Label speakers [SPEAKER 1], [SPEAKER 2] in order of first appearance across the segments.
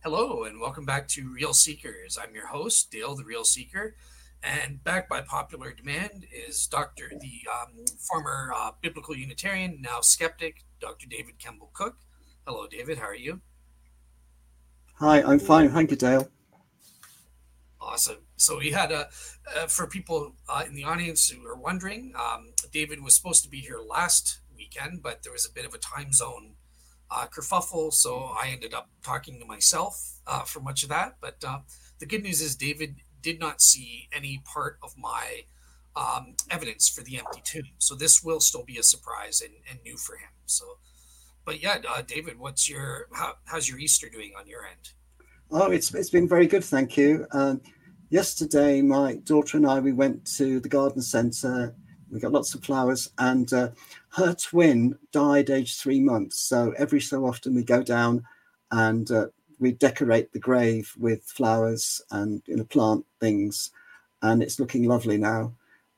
[SPEAKER 1] Hello and welcome back to Real Seekers. I'm your host, Dale the Real Seeker, and back by popular demand is the former biblical Unitarian, now skeptic, Dr. David Kemble Cook. Hello, David. How are you?
[SPEAKER 2] Hi, I'm fine. Thank you, Dale.
[SPEAKER 1] Awesome. So we had for people in the audience who are wondering, David was supposed to be here last weekend, but there was a bit of a time zone kerfuffle, so I ended up talking to myself for much of that. But the good news is David did not see any part of my evidence for the empty tomb, so this will still be a surprise and new for him. So, but yeah, David, how's your Easter doing on your end?
[SPEAKER 2] Oh, it's been very good, thank you. Yesterday, my daughter and I we went to the garden centre. We got lots of flowers, and her twin died aged 3 months. So every so often we go down and we decorate the grave with flowers and plant things, and it's looking lovely now.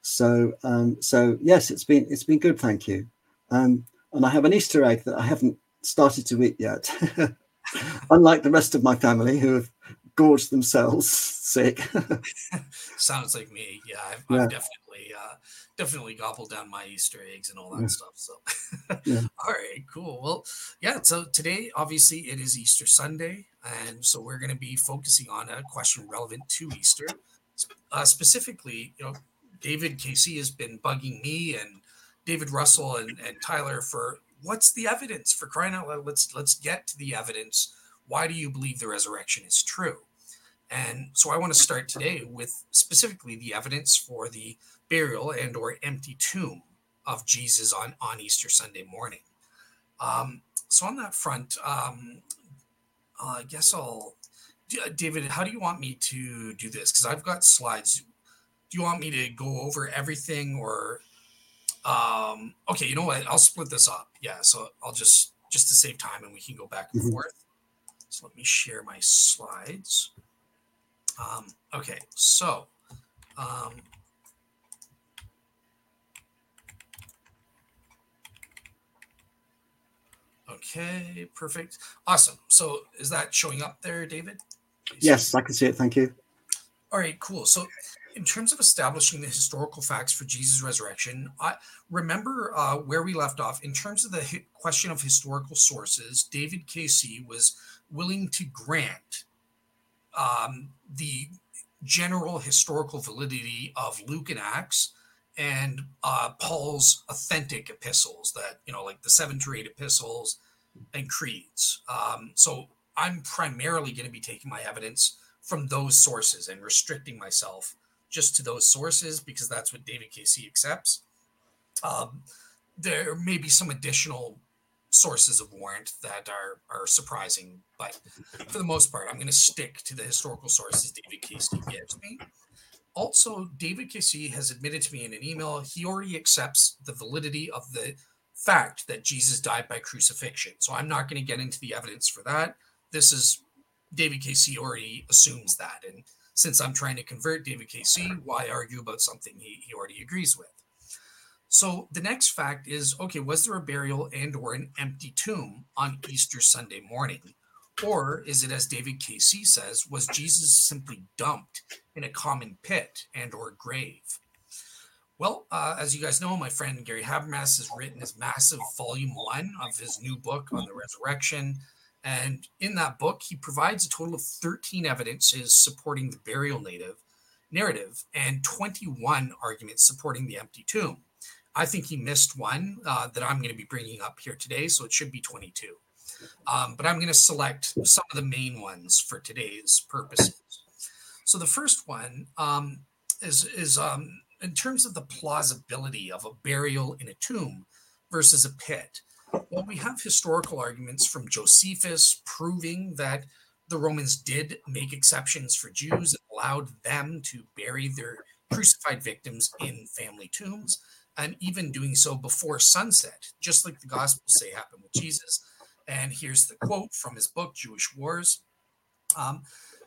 [SPEAKER 2] So yes, it's been good, thank you. And I have an Easter egg that I haven't started to eat yet. Unlike the rest of my family who have gorged themselves sick.
[SPEAKER 1] Sounds like me. Yeah, I've
[SPEAKER 2] Yeah,
[SPEAKER 1] definitely gobbled down my Easter eggs and all
[SPEAKER 2] yeah,
[SPEAKER 1] that stuff. So,
[SPEAKER 2] yeah.
[SPEAKER 1] all right, cool. Well, yeah. So today, obviously, it is Easter Sunday, and so we're going to be focusing on a question relevant to Easter. Specifically, David Casey has been bugging me and David Russell and Tyler for what's the evidence for crying out loud. Let's get to the evidence. Why do you believe the resurrection is true? And so I want to start today with specifically the evidence for the burial and or empty tomb of Jesus on Easter Sunday morning. So on that front, I guess David, how do you want me to do this? Because I've got slides. Do you want me to go over everything or okay, you know what? I'll split this up. Yeah, so I'll just to save time and we can go back and
[SPEAKER 2] Mhm.
[SPEAKER 1] forth. So let me share my slides. Okay, so um, okay, perfect. Awesome. So is that showing up there, David? Do you see?
[SPEAKER 2] Yes, I can see it. Thank you.
[SPEAKER 1] All right, cool. So in terms of establishing the historical facts for Jesus' resurrection, I remember where we left off. In terms of the question of historical sources, David KC was willing to grant the general historical validity of Luke and Acts and Paul's authentic epistles that, like the 7 to 8 epistles and creeds. So I'm primarily going to be taking my evidence from those sources and restricting myself just to those sources because that's what David Casey accepts. Um, there may be some additional sources of warrant that are surprising, but for the most part, I'm going to stick to the historical sources David Casey gives me. Also, David Casey has admitted to me in an email he already accepts the validity of the fact that Jesus died by crucifixion. So I'm not going to get into the evidence for that. This is David Casey already assumes that. And since I'm trying to convert David Casey, why argue about something he already agrees with? So the next fact is okay, was there a burial and or an empty tomb on Easter Sunday morning? Or is it as David Casey says, was Jesus simply dumped in a common pit and or grave? Well, as you guys know, my friend Gary Habermas has written his massive volume 1 of his new book on the resurrection. And in that book, he provides a total of 13 evidences supporting the burial narrative and 21 arguments supporting the empty tomb. I think he missed one that I'm going to be bringing up here today, so it should be 22. But I'm going to select some of the main ones for today's purposes. So the first one is in terms of the plausibility of a burial in a tomb versus a pit. Well, we have historical arguments from Josephus proving that the Romans did make exceptions for Jews and allowed them to bury their crucified victims in family tombs, and even doing so before sunset, just like the Gospels say happened with Jesus. And here's the quote from his book, Jewish Wars. Um,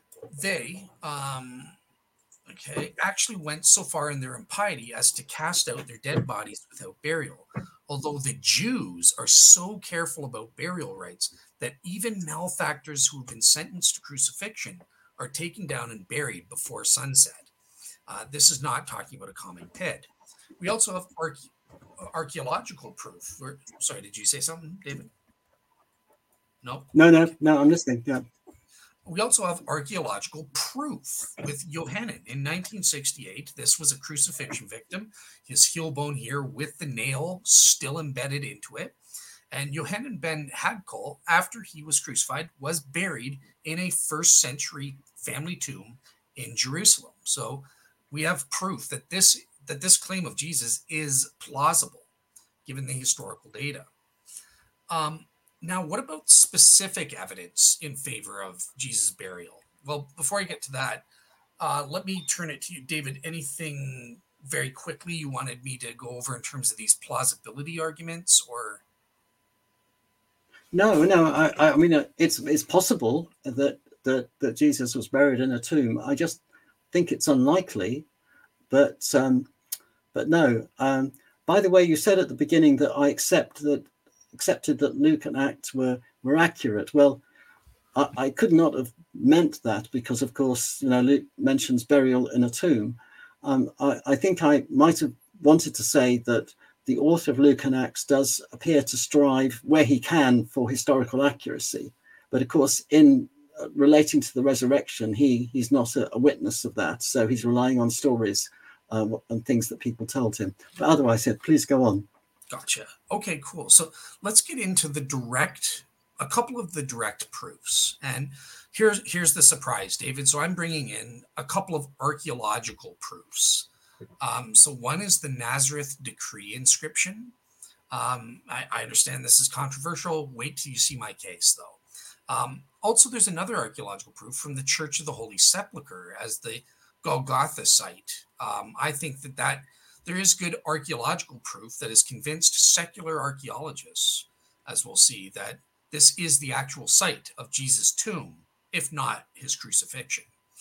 [SPEAKER 1] they actually went so far in their impiety as to cast out their dead bodies without burial. Although the Jews are so careful about burial rites, that even malefactors who have been sentenced to crucifixion are taken down and buried before sunset. This is not talking about a common pit. We also have archaeological proof. Sorry, did you say something, David? No.
[SPEAKER 2] No, I'm listening. Yeah.
[SPEAKER 1] We also have archaeological proof with Johannan in 1968. This was a crucifixion victim, his heel bone here with the nail still embedded into it. And Johannan ben Hadkol, after he was crucified, was buried in a first century family tomb in Jerusalem. So we have proof that this claim of Jesus is plausible given the historical data. Now, what about specific evidence in favor of Jesus' burial? Well, before I get to that, let me turn it to you, David. Anything very quickly you wanted me to go over in terms of these plausibility arguments, or?
[SPEAKER 2] No. I mean, it's possible that Jesus was buried in a tomb. I just think it's unlikely, but no. By the way, you said at the beginning that I accepted that Luke and Acts were accurate. Well, I could not have meant that because, of course, Luke mentions burial in a tomb. I think I might have wanted to say that the author of Luke and Acts does appear to strive where he can for historical accuracy. But of course, in relating to the resurrection, he's not a witness of that. So he's relying on stories and things that people told him. But otherwise, please go on.
[SPEAKER 1] Gotcha. Okay, cool. So let's get into a couple of the direct proofs. And here's the surprise, David. So I'm bringing in a couple of archaeological proofs. So one is the Nazareth Decree inscription. I understand this is controversial. Wait till you see my case, though. Also, there's another archaeological proof from the Church of the Holy Sepulchre as the Golgotha site. I think that there is good archaeological proof that has convinced secular archaeologists, as we'll see, that this is the actual site of Jesus' tomb, if not his crucifixion.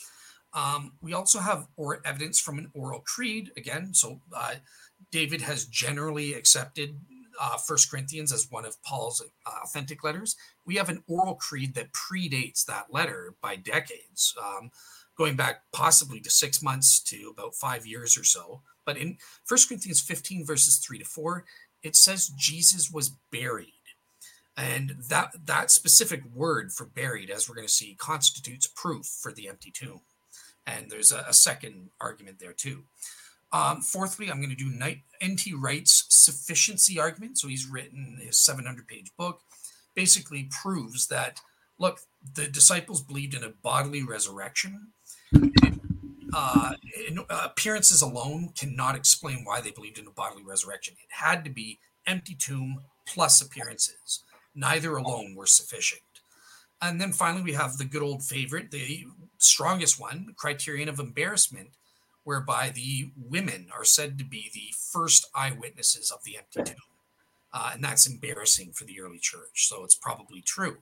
[SPEAKER 1] We also have evidence from an oral creed, again. So David has generally accepted 1 Corinthians as one of Paul's authentic letters. We have an oral creed that predates that letter by decades, going back possibly to 6 months to about 5 years or so. But in 1 Corinthians 15, verses 3-4, it says Jesus was buried. And that specific word for buried, as we're going to see, constitutes proof for the empty tomb. And there's a second argument there too. Fourthly, I'm going to do N.T. Wright's sufficiency argument. So he's written his 700-page book, basically proves that, look, the disciples believed in a bodily resurrection. Appearances alone cannot explain why they believed in a bodily resurrection. It had to be empty tomb plus appearances. Neither alone were sufficient. And then finally, we have the good old favorite, the strongest one, criterion of embarrassment, whereby the women are said to be the first eyewitnesses of the empty tomb. And that's embarrassing for the early church. So it's probably true.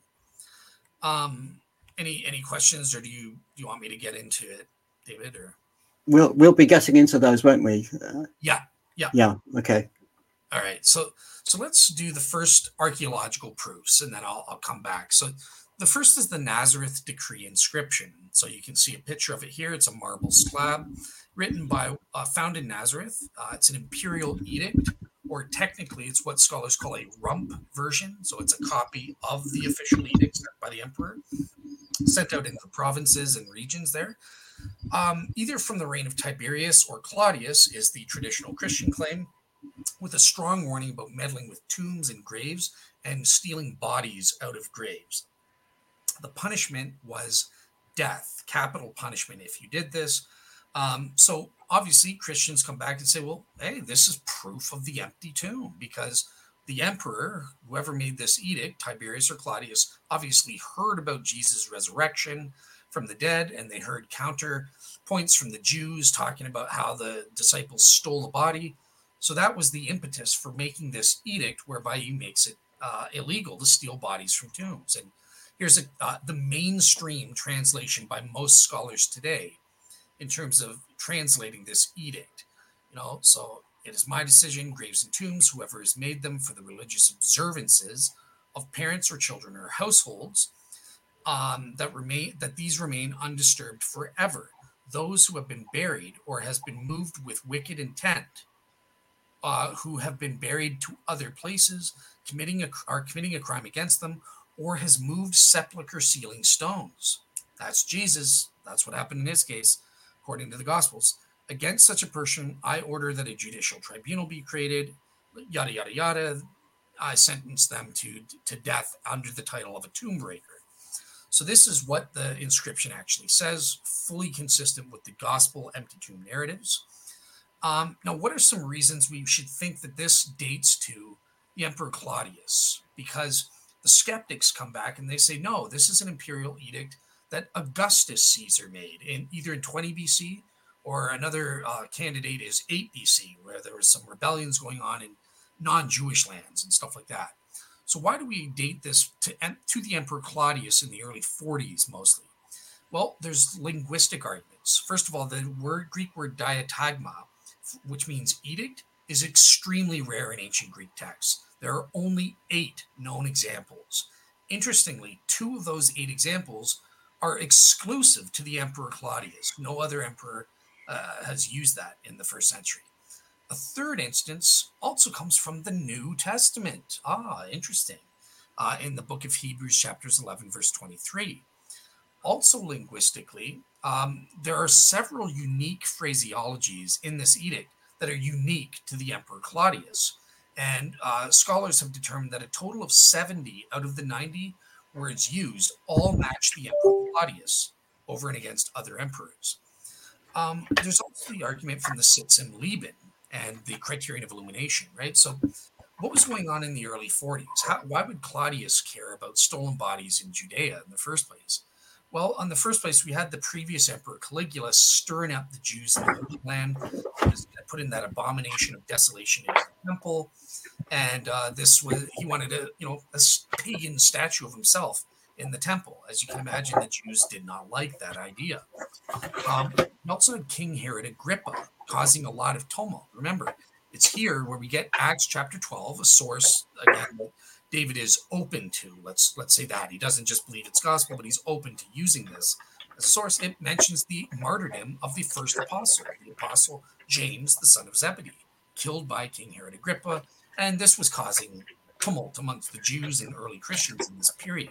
[SPEAKER 1] Any questions, or do you want me to get into it, David? Or
[SPEAKER 2] we'll be getting into those, won't we?
[SPEAKER 1] Yeah.
[SPEAKER 2] Okay.
[SPEAKER 1] All right. So let's do the first archaeological proofs, and then I'll come back. So the first is the Nazareth Decree inscription. So you can see a picture of it here. It's a marble slab written by found in Nazareth. It's an imperial edict, or technically it's what scholars call a rump version. So it's a copy of the official edict sent by the emperor, sent out in the provinces and regions there. Either from the reign of Tiberius or Claudius is the traditional Christian claim, with a strong warning about meddling with tombs and graves and stealing bodies out of graves. The punishment was death, capital punishment if you did this. So obviously Christians come back and say, well, hey, this is proof of the empty tomb, because the emperor, whoever made this edict, Tiberius or Claudius, obviously heard about Jesus' resurrection from the dead, and they heard counter points from the Jews talking about how the disciples stole the body. So that was the impetus for making this edict, whereby he makes it illegal to steal bodies from tombs. And here's the mainstream translation by most scholars today in terms of translating this edict. So it is my decision, graves and tombs, whoever has made them for the religious observances of parents or children or households that these remain undisturbed forever. Those who have been buried or has been moved with wicked intent, who have been buried to other places, are committing a crime against them, or has moved sepulchre sealing stones. That's Jesus. That's what happened in his case, according to the Gospels. Against such a person, I order that a judicial tribunal be created, yada, yada, yada. I sentence them to death under the title of a tomb breaker. So this is what the inscription actually says, fully consistent with the gospel empty tomb narratives. Now, what are some reasons we should think that this dates to the Emperor Claudius? Because the skeptics come back and they say, no, this is an imperial edict that Augustus Caesar made either in 20 BC or another candidate is 8 BC, where there was some rebellions going on in non-Jewish lands and stuff like that. So why do we date this to the Emperor Claudius in the early 40s mostly? Well, there's linguistic arguments. First of all, the Greek word diatagma, which means edict, is extremely rare in ancient Greek texts. There are only 8 known examples. Interestingly, 2 of those 8 examples are exclusive to the Emperor Claudius. No other emperor has used that in the first century. A third instance also comes from the New Testament. Interesting. In the book of Hebrews, chapters 11, verse 23. Also linguistically, there are several unique phraseologies in this edict that are unique to the Emperor Claudius. And scholars have determined that a total of 70 out of the 90 words used all match the Emperor Claudius over and against other emperors. There's also the argument from the Sitzim Lieben and the criterion of illumination, right? So what was going on in the early 40s? Why would Claudius care about stolen bodies in Judea in the first place? Well, in the first place, we had the previous emperor Caligula stirring up the Jews in the Holy Land. He was put in that abomination of desolation in the temple, and he wanted a pagan statue of himself in the temple. As you can imagine, the Jews did not like that idea. We also had King Herod Agrippa causing a lot of tumult. Remember, it's here where we get Acts chapter 12, a source again that David is open to. Let's say that he doesn't just believe it's gospel, but he's open to using this as a source. It mentions the martyrdom of the first apostle, the apostle James, the son of Zebedee, killed by King Herod Agrippa, and this was causing tumult amongst the Jews and early Christians in this period.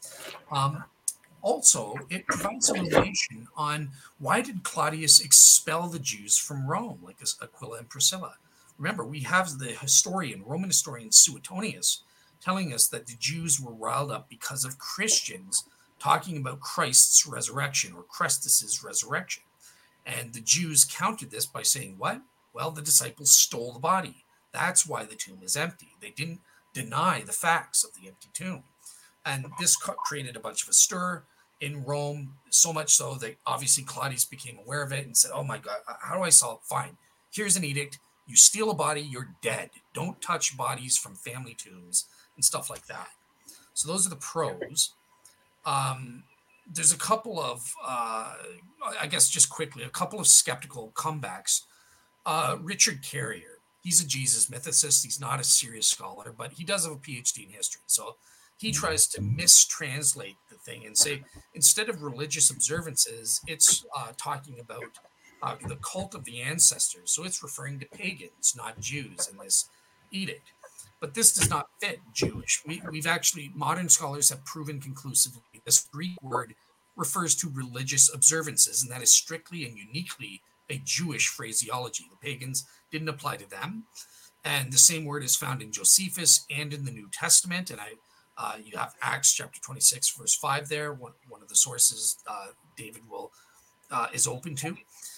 [SPEAKER 1] Also, it provides illumination on why did Claudius expel the Jews from Rome, like Aquila and Priscilla. Remember, we have the Roman historian Suetonius, telling us that the Jews were riled up because of Christians talking about Christ's resurrection or Christus's resurrection. And the Jews countered this by saying, what? Well, the disciples stole the body. That's why the tomb is empty. They didn't deny the facts of the empty tomb. And this created a bunch of a stir in Rome, so much so that obviously Claudius became aware of it and said, oh my God, how do I solve it? Fine, here's an edict. You steal a body, you're dead. Don't touch bodies from family tombs and stuff like that. So those are the pros. There's a couple of, I guess just quickly, a couple of skeptical comebacks. Richard Carrier, he's a Jesus mythicist. He's not a serious scholar, but he does have a PhD in history. So he tries to mistranslate the thing and say, instead of religious observances, it's talking about the cult of the ancestors. So it's referring to pagans, not Jews in this edict. But this does not fit Jewish. We've actually, modern scholars have proven conclusively this Greek word refers to religious observances, and that is strictly and uniquely a Jewish phraseology. The pagans didn't apply to them. And the same word is found in Josephus and in the New Testament. And you have Acts chapter 26, verse 5 there, one of the sources David is open to.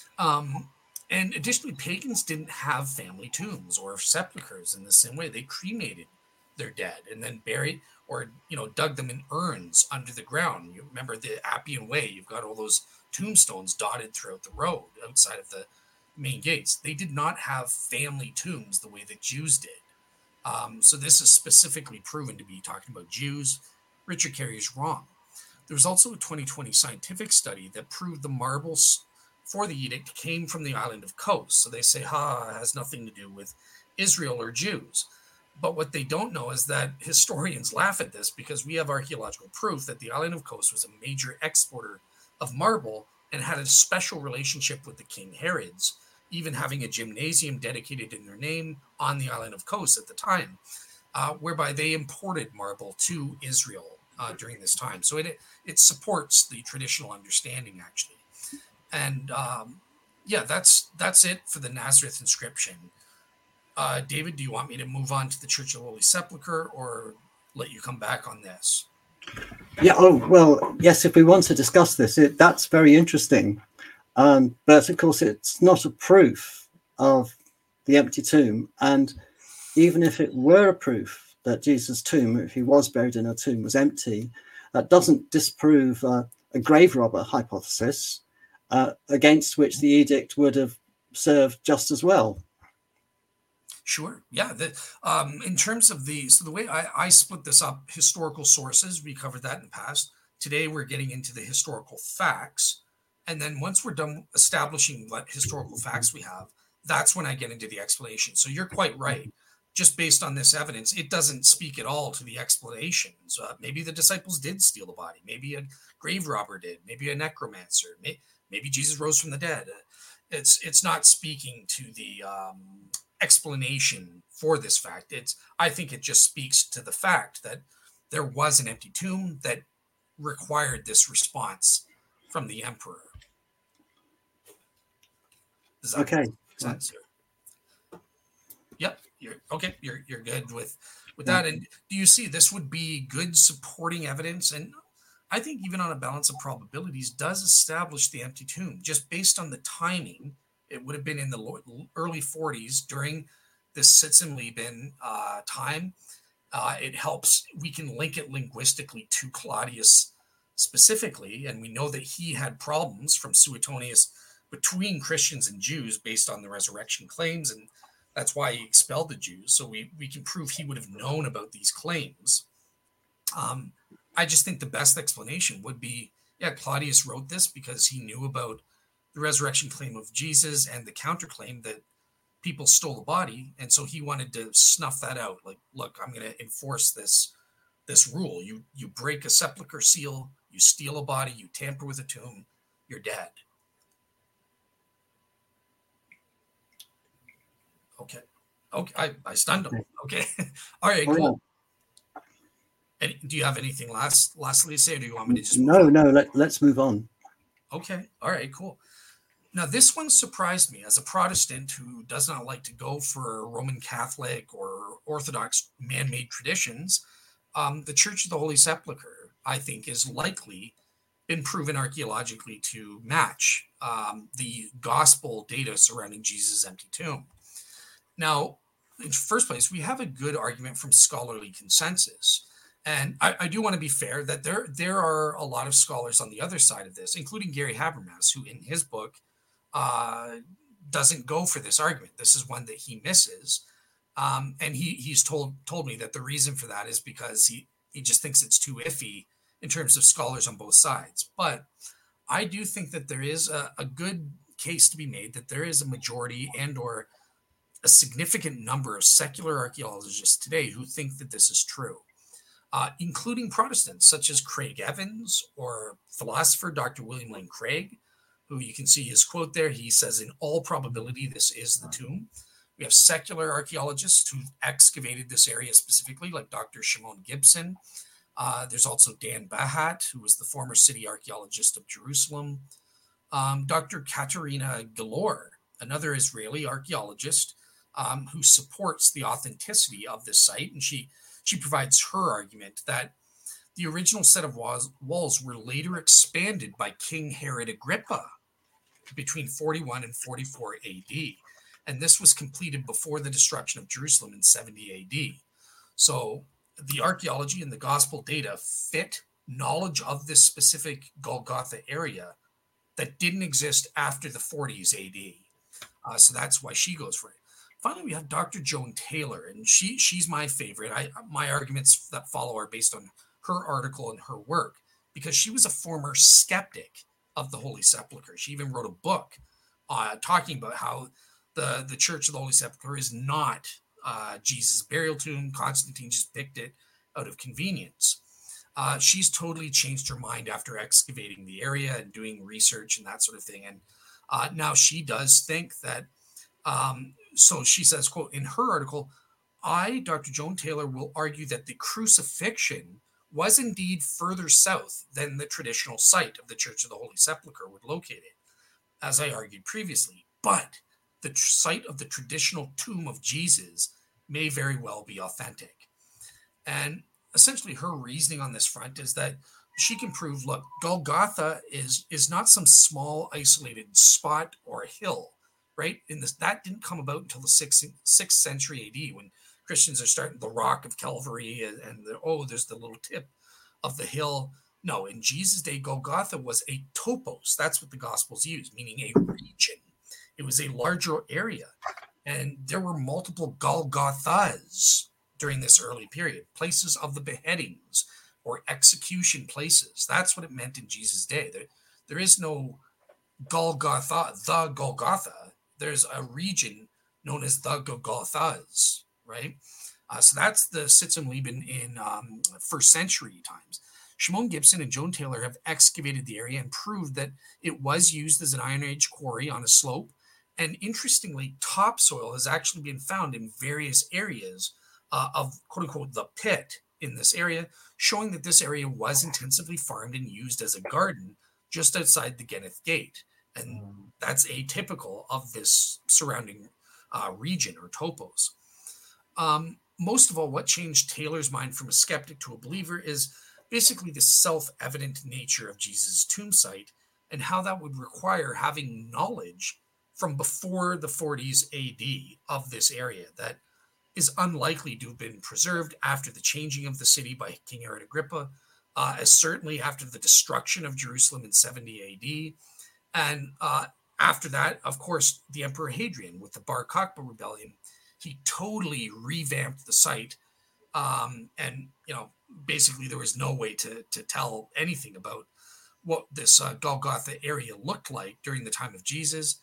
[SPEAKER 1] And additionally, pagans didn't have family tombs or sepulchres in the same way. They cremated their dead and then buried or, dug them in urns under the ground. You remember the Appian Way, you've got all those tombstones dotted throughout the road outside of the main gates. They did not have family tombs the way the Jews did. So this is specifically proven to be talking about Jews. Richard Carrier is wrong. There was also a 2020 scientific study that proved the marbles for the edict came from the island of Kos. So they say, it has nothing to do with Israel or Jews. But what they don't know is that historians laugh at this because we have archaeological proof that the island of Kos was a major exporter of marble and had a special relationship with the King Herods, even having a gymnasium dedicated in their name on the island of Kos at the time, whereby they imported marble to Israel during this time. So it supports the traditional understanding, actually. And yeah, that's it for the Nazareth inscription. David, do you want me to move on to the Church of the Holy Sepulchre or let you come back on this?
[SPEAKER 2] Yeah. Oh, well, yes. If we want to discuss this, that's very interesting. But of course, it's not a proof of the empty tomb. And even if it were a proof that Jesus' tomb, if he was buried in a tomb, was empty, that doesn't disprove a grave robber hypothesis, against which the edict would have served just as well.
[SPEAKER 1] Sure. Yeah. In terms of the way I split this up, historical sources, we covered that in the past. Today, we're getting into the historical facts. And then once we're done establishing what historical facts we have, that's when I get into the explanation. So you're quite right. Just based on this evidence, it doesn't speak at all to the explanations. Maybe the disciples did steal the body. Maybe a grave robber did. Maybe a necromancer. Maybe Jesus rose from the dead. It's not speaking to the explanation for this fact. I think it just speaks to the fact that there was an empty tomb that required this response from the emperor. Does that
[SPEAKER 2] Okay.
[SPEAKER 1] make sense? Yep. You're good with that. And do you see this would be good supporting evidence? And I think even on a balance of probabilities does establish the empty tomb just based on the timing. It would have been in the early 40s during this Sitzim-Lieben time. It helps. We can link it linguistically to Claudius specifically, and we know that he had problems from Suetonius between Christians and Jews based on the resurrection claims, and that's why he expelled the Jews. So we can prove he would have known about these claims. I just think the best explanation would be, yeah, Claudius wrote this because he knew about the resurrection claim of Jesus and the counterclaim that people stole the body, and so he wanted to snuff that out. Like, look, I'm going to enforce this rule. You break a sepulcher seal, you steal a body, you tamper with a tomb, you're dead. Okay. I stunned him. Okay. All right. Cool. And do you have anything lastly to say, or do you want me to just
[SPEAKER 2] no? Let's move on.
[SPEAKER 1] Okay. All right. Cool. Now, this one surprised me as a Protestant who does not like to go for Roman Catholic or Orthodox man-made traditions. The Church of the Holy Sepulchre, I think, is likely been proven archaeologically to match the gospel data surrounding Jesus' empty tomb. Now, in the first place, we have a good argument from scholarly consensus. And I do want to be fair that there are a lot of scholars on the other side of this, including Gary Habermas, who in his book doesn't go for this argument. This is one that he misses. And he's told me that the reason for that is because he just thinks it's too iffy in terms of scholars on both sides. But I do think that there is a good case to be made that there is a majority and or a significant number of secular archaeologists today who think that this is true, including Protestants such as Craig Evans or philosopher Dr. William Lane Craig, who you can see his quote there. He says, in all probability, this is the tomb. We have secular archaeologists who excavated this area specifically, like Dr. Shimon Gibson. There's also Dan Bahat, who was the former city archaeologist of Jerusalem. Dr. Katerina Galor, another Israeli archaeologist, who supports the authenticity of this site. And she provides her argument that the original set of walls were later expanded by King Herod Agrippa between 41 and 44 AD. And this was completed before the destruction of Jerusalem in 70 AD. So the archaeology and the gospel data fit knowledge of this specific Golgotha area that didn't exist after the 40s AD. So that's why she goes for it. Finally, we have Dr. Joan Taylor, and she's my favorite. My arguments that follow are based on her article and her work, because she was a former skeptic of the Holy Sepulchre. She even wrote a book talking about how the Church of the Holy Sepulchre is not Jesus' burial tomb. Constantine just picked it out of convenience. She's totally changed her mind after excavating the area and doing research and that sort of thing. And now she does think that, so she says, quote, in her article, I, Dr. Joan Taylor, will argue that the crucifixion was indeed further south than the traditional site of the Church of the Holy Sepulchre would locate it, as I argued previously. But the site of the traditional tomb of Jesus may very well be authentic. And essentially her reasoning on this front is that she can prove, look, Golgotha is not some small isolated spot or a hill, right? That didn't come about until the 6th century AD, when Christians are starting the Rock of Calvary and there's the little tip of the hill. No, in Jesus' day, Golgotha was a topos. That's what the Gospels use, meaning a region. It was a larger area. And there were multiple Golgothas during this early period, places of the beheadings or execution places. That's what it meant in Jesus' day. There is no Golgotha, the Golgotha. There's a region known as the Golgothas, right? So that's the Sitz im Leben in first century times. Shimon Gibson and Joan Taylor have excavated the area and proved that it was used as an Iron Age quarry on a slope. And interestingly, topsoil has actually been found in various areas of, quote unquote, the pit in this area, showing that this area was intensively farmed and used as a garden just outside the Geneth Gate. And that's atypical of this surrounding region or topos. Most of all, what changed Taylor's mind from a skeptic to a believer is basically the self-evident nature of Jesus' tomb site and how that would require having knowledge from before the 40s AD of this area that is unlikely to have been preserved after the changing of the city by King Herod Agrippa, as certainly after the destruction of Jerusalem in 70 AD. And after that, of course, the Emperor Hadrian with the Bar Kokhba rebellion, he totally revamped the site. And, basically there was no way to tell anything about what this Golgotha area looked like during the time of Jesus.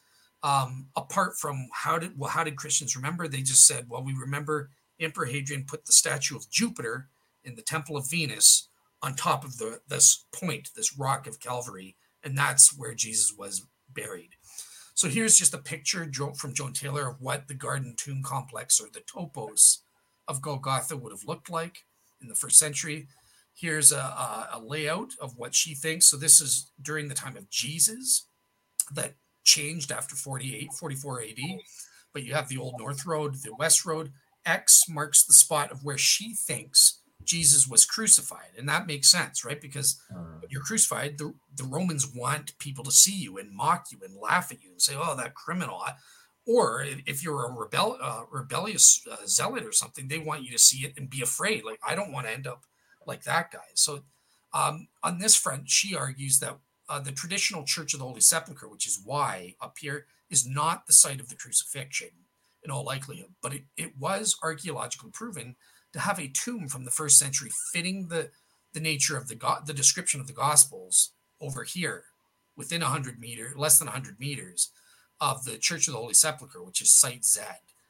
[SPEAKER 1] Apart from how did Christians remember? They just said, well, we remember Emperor Hadrian put the statue of Jupiter in the Temple of Venus on top of this rock of Calvary, and that's where Jesus was buried. So here's just a picture from Joan Taylor of what the Garden Tomb Complex, or the topos of Golgotha, would have looked like in the first century. Here's a layout of what she thinks. So this is during the time of Jesus, that changed after 44 AD. But you have the Old North Road, the West Road. X marks the spot of where she thinks Jesus was crucified. And that makes sense, right? Because when you're crucified, the Romans want people to see you and mock you and laugh at you and say, oh, that criminal. Or if you're a rebellious zealot or something, they want you to see it and be afraid. Like, I don't want to end up like that guy. So on this front, she argues that the traditional Church of the Holy Sepulchre, which is Y up here, is not the site of the crucifixion in all likelihood, but it was archaeologically proven to have a tomb from the first century fitting the nature of the description of the Gospels over here within less than 100 meters of the Church of the Holy Sepulchre, which is Site Z.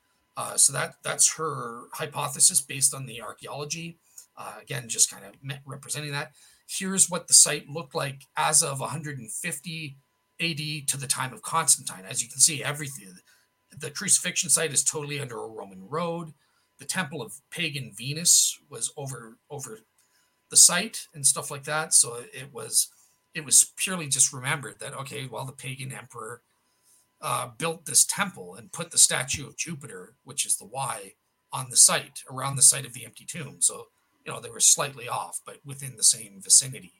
[SPEAKER 1] So that's her hypothesis based on the archaeology. Again, just kind of representing that. Here's what the site looked like as of 150 AD to the time of Constantine. As you can see, everything, the crucifixion site is totally under a Roman road. The temple of pagan Venus was over the site and stuff like that. So it was purely just remembered that, okay, well, the pagan emperor built this temple and put the statue of Jupiter, which is the Y, on the site, around the site of the empty tomb. So, they were slightly off, but within the same vicinity.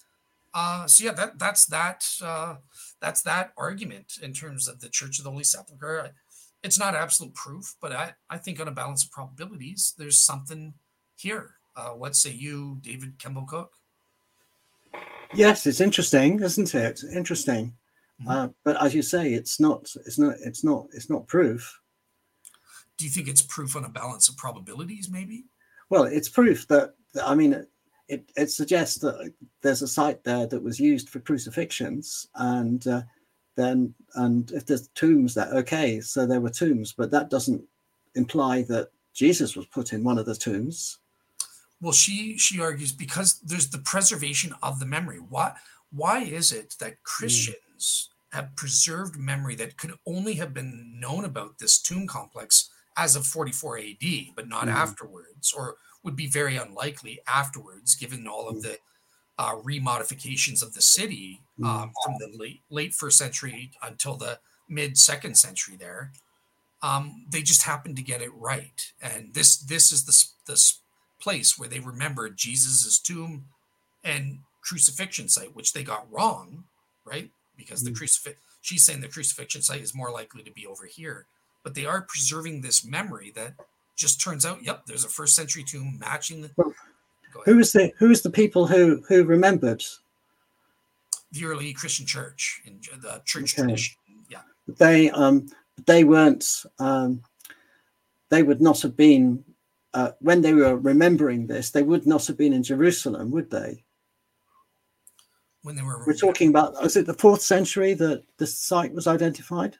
[SPEAKER 1] So yeah, that's that argument in terms of the Church of the Holy Sepulchre. It's not absolute proof, but I think on a balance of probabilities, there's something here. What say you, David Kemble Cook?
[SPEAKER 2] Yes, it's interesting, isn't it? Interesting. Mm-hmm. But as you say, it's not proof.
[SPEAKER 1] Do you think it's proof on a balance of probabilities, maybe?
[SPEAKER 2] Well, it's proof that, it suggests that there's a site there that was used for crucifixions, and if there's tombs, that okay, so there were tombs, but that doesn't imply that Jesus was put in one of the tombs.
[SPEAKER 1] Well, she argues because there's the preservation of the memory. Why is it that Christians have preserved memory that could only have been known about this tomb complex as of 44 AD, but not afterwards, or would be very unlikely afterwards, given all of the remodifications of the city from the late first century until the mid second century there. They just happened to get it right. And this is this place where they remembered Jesus's tomb and crucifixion site, which they got wrong, right? Because she's saying the crucifixion site is more likely to be over here. But they are preserving this memory that just turns out, yep, there's a first century tomb matching the...
[SPEAKER 2] Well, who was the people who remembered?
[SPEAKER 1] The early Christian church, in the church tradition. Yeah.
[SPEAKER 2] They weren't, they would not have been, when they were remembering this, they would not have been in Jerusalem, would they?
[SPEAKER 1] When they were...
[SPEAKER 2] We're talking about, was it the 4th century that the site was identified?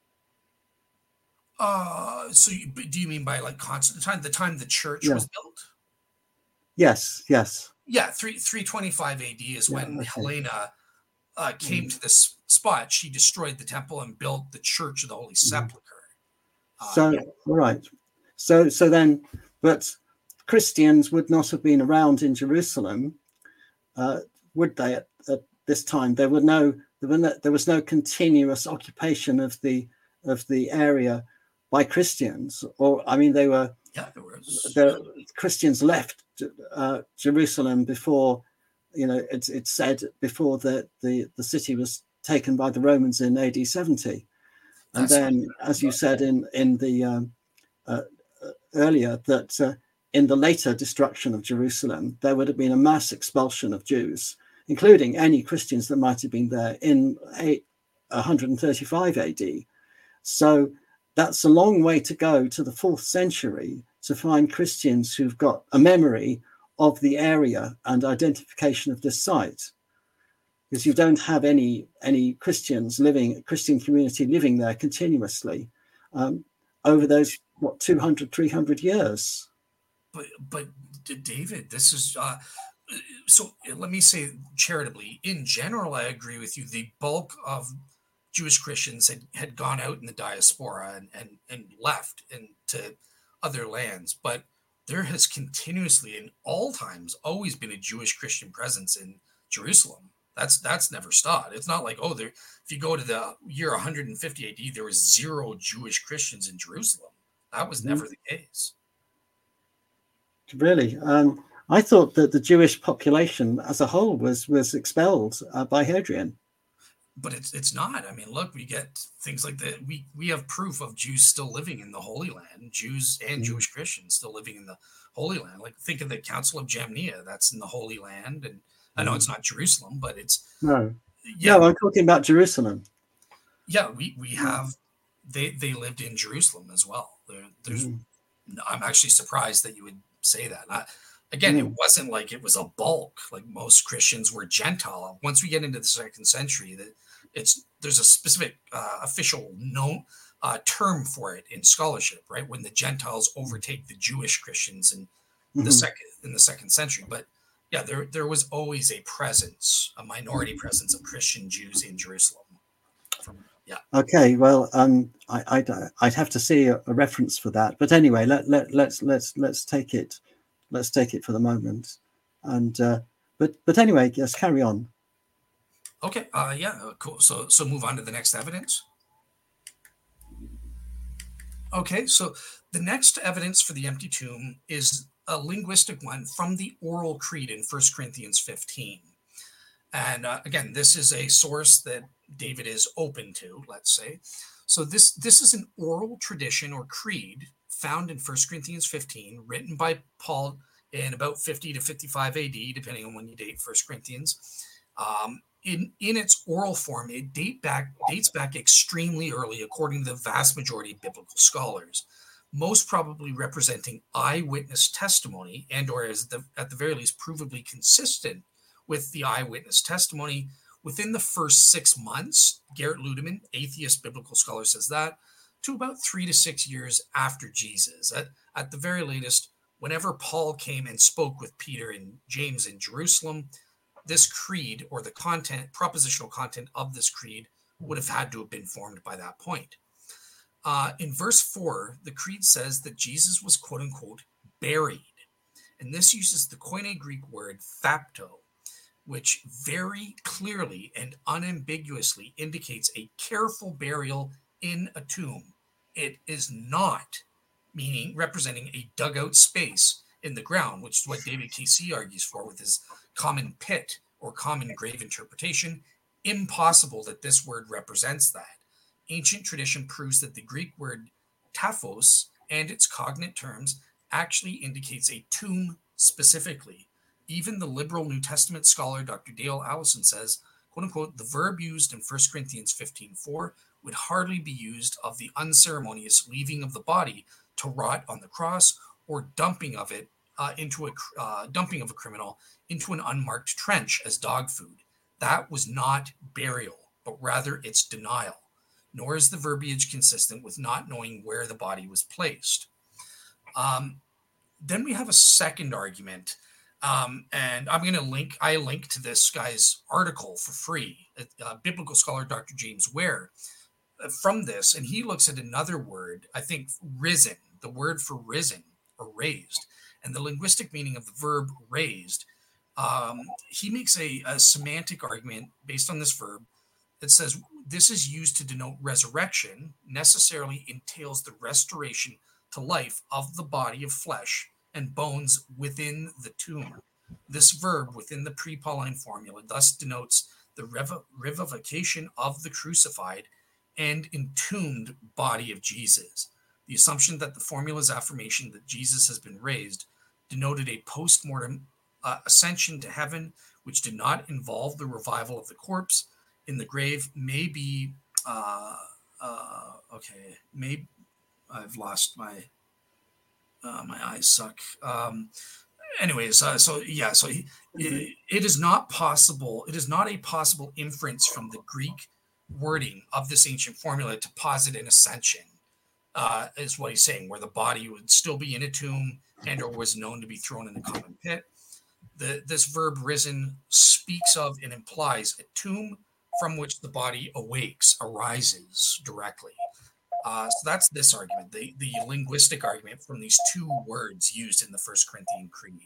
[SPEAKER 1] So do you mean by like Constantine, the time the church was built?
[SPEAKER 2] Yes.
[SPEAKER 1] Yeah, 325 AD is when Helena came to this spot. She destroyed the temple and built the Church of the Holy Sepulchre.
[SPEAKER 2] Right. So then, but Christians would not have been around in Jerusalem, would they? At this time, there was no continuous occupation of the area by Christians, or I mean, they were.
[SPEAKER 1] Yeah, there was.
[SPEAKER 2] The Christians left Jerusalem before, it's said before the city was taken by the Romans in AD 70. And then, as you said in the earlier, that in the later destruction of Jerusalem, there would have been a mass expulsion of Jews, including any Christians that might have been there in 135 AD. So that's a long way to go to the 4th century to find Christians who've got a memory of the area and identification of this site, because you don't have any Christian community living there continuously over those 200, 300 years.
[SPEAKER 1] But David, this is so let me say charitably, in general, I agree with you. The bulk of Jewish Christians had gone out in the diaspora and left into other lands, but there has continuously in all times always been a Jewish Christian presence in Jerusalem. That's never stopped. It's not like, if you go to the year 150 AD, there was 0 Jewish Christians in Jerusalem. That was never the case.
[SPEAKER 2] Really? I thought that the Jewish population as a whole was expelled by Hadrian.
[SPEAKER 1] But it's not. I mean, look, we get things like that. We have proof of Jews still living in the Holy Land, Jews and Jewish Christians still living in the Holy Land. Like, think of the Council of Jamnia, that's in the Holy Land. And I know it's not Jerusalem, but it's... No,
[SPEAKER 2] I'm talking about Jerusalem.
[SPEAKER 1] Yeah, we have... They lived in Jerusalem as well. I'm actually surprised that you would say that. Again, it wasn't like it was a bulk, like most Christians were Gentile. Once we get into the 2nd century, there's a specific official term for it in scholarship, right? When the Gentiles overtake the Jewish Christians in the 2nd century. But yeah, there was always a presence, a minority presence of Christian Jews in Jerusalem.
[SPEAKER 2] Okay, well, I'd have to see a reference for that. But anyway, let's take it. Let's take it for the moment. And but anyway, yes, carry on.
[SPEAKER 1] Okay. Cool. So move on to the next evidence. Okay. So the next evidence for the empty tomb is a linguistic one from the Oral Creed in 1 Corinthians 15. And again, this is a source that David is open to, let's say. So this is an oral tradition or creed found in 1 Corinthians 15, written by Paul in about 50 to 55 AD, depending on when you date 1 Corinthians. In its oral form, it dates back extremely early, according to the vast majority of biblical scholars, most probably representing eyewitness testimony and or at the very least provably consistent with the eyewitness testimony within the first 6 months. Gerrit Ludemann, atheist biblical scholar, says that. to about 3 to 6 years after Jesus. At the very latest, whenever Paul came and spoke with Peter and James in Jerusalem, this creed, or the propositional content of this creed, would have had to have been formed by that point. In verse 4, the creed says that Jesus was, quote unquote, buried. And this uses the Koine Greek word thapto, which very clearly and unambiguously indicates a careful burial in a tomb. It is not representing a dugout space in the ground, which is what David K.C. argues for with his common pit or common grave interpretation. Impossible that this word represents that. Ancient tradition proves that the Greek word taphos and its cognate terms actually indicates a tomb specifically. Even the liberal New Testament scholar Dr. Dale Allison says, quote unquote, the verb used in 1 Corinthians 15:4 would hardly be used of the unceremonious leaving of the body to rot on the cross or dumping of it dumping of a criminal into an unmarked trench as dog food. That was not burial, but rather its denial. Nor is the verbiage consistent with not knowing where the body was placed. Then we have a second argument, and I'm going to link to this guy's article for free, biblical scholar Dr. James Ware, from this, and he looks at another word, I think risen, the word for risen or raised, and the linguistic meaning of the verb raised. He makes a semantic argument based on this verb that says this is used to denote resurrection, necessarily entails the restoration to life of the body of flesh and bones within the tomb. This verb within the pre-Pauline formula thus denotes the revivification of the crucified and entombed body of Jesus. The assumption that the formula's affirmation that Jesus has been raised denoted a post-mortem ascension to heaven, which did not involve the revival of the corpse in the grave, may be I've lost my my eyes suck. It is not possible. It is not a possible inference from the Greek wording of this ancient formula to posit an ascension, is what he's saying, where the body would still be in a tomb and or was known to be thrown in the common pit. This verb risen speaks of and implies a tomb from which the body arises directly. So that's this argument, the linguistic argument from these two words used in the First Corinthian Creed.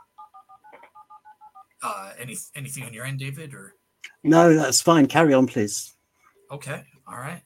[SPEAKER 1] Anything on your end, David? Or
[SPEAKER 2] no, that's fine. Carry on, please.
[SPEAKER 1] Okay, all right.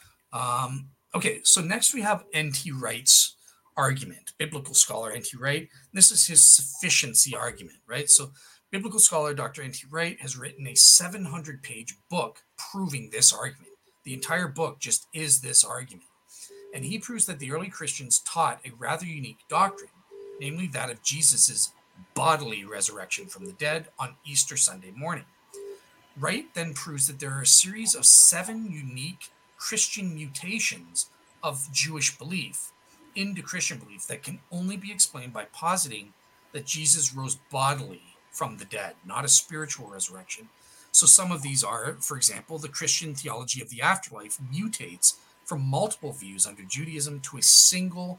[SPEAKER 1] Okay, so next we have N.T. Wright's argument, biblical scholar N.T. Wright. This is his sufficiency argument, right? So biblical scholar Dr. N.T. Wright has written a 700-page book proving this argument. The entire book just is this argument. And he proves that the early Christians taught a rather unique doctrine, namely that of Jesus's bodily resurrection from the dead on Easter Sunday morning. Wright then proves that there are a series of 7 unique Christian mutations of Jewish belief into Christian belief that can only be explained by positing that Jesus rose bodily from the dead, not a spiritual resurrection. So some of these are, for example, the Christian theology of the afterlife mutates from multiple views under Judaism to a single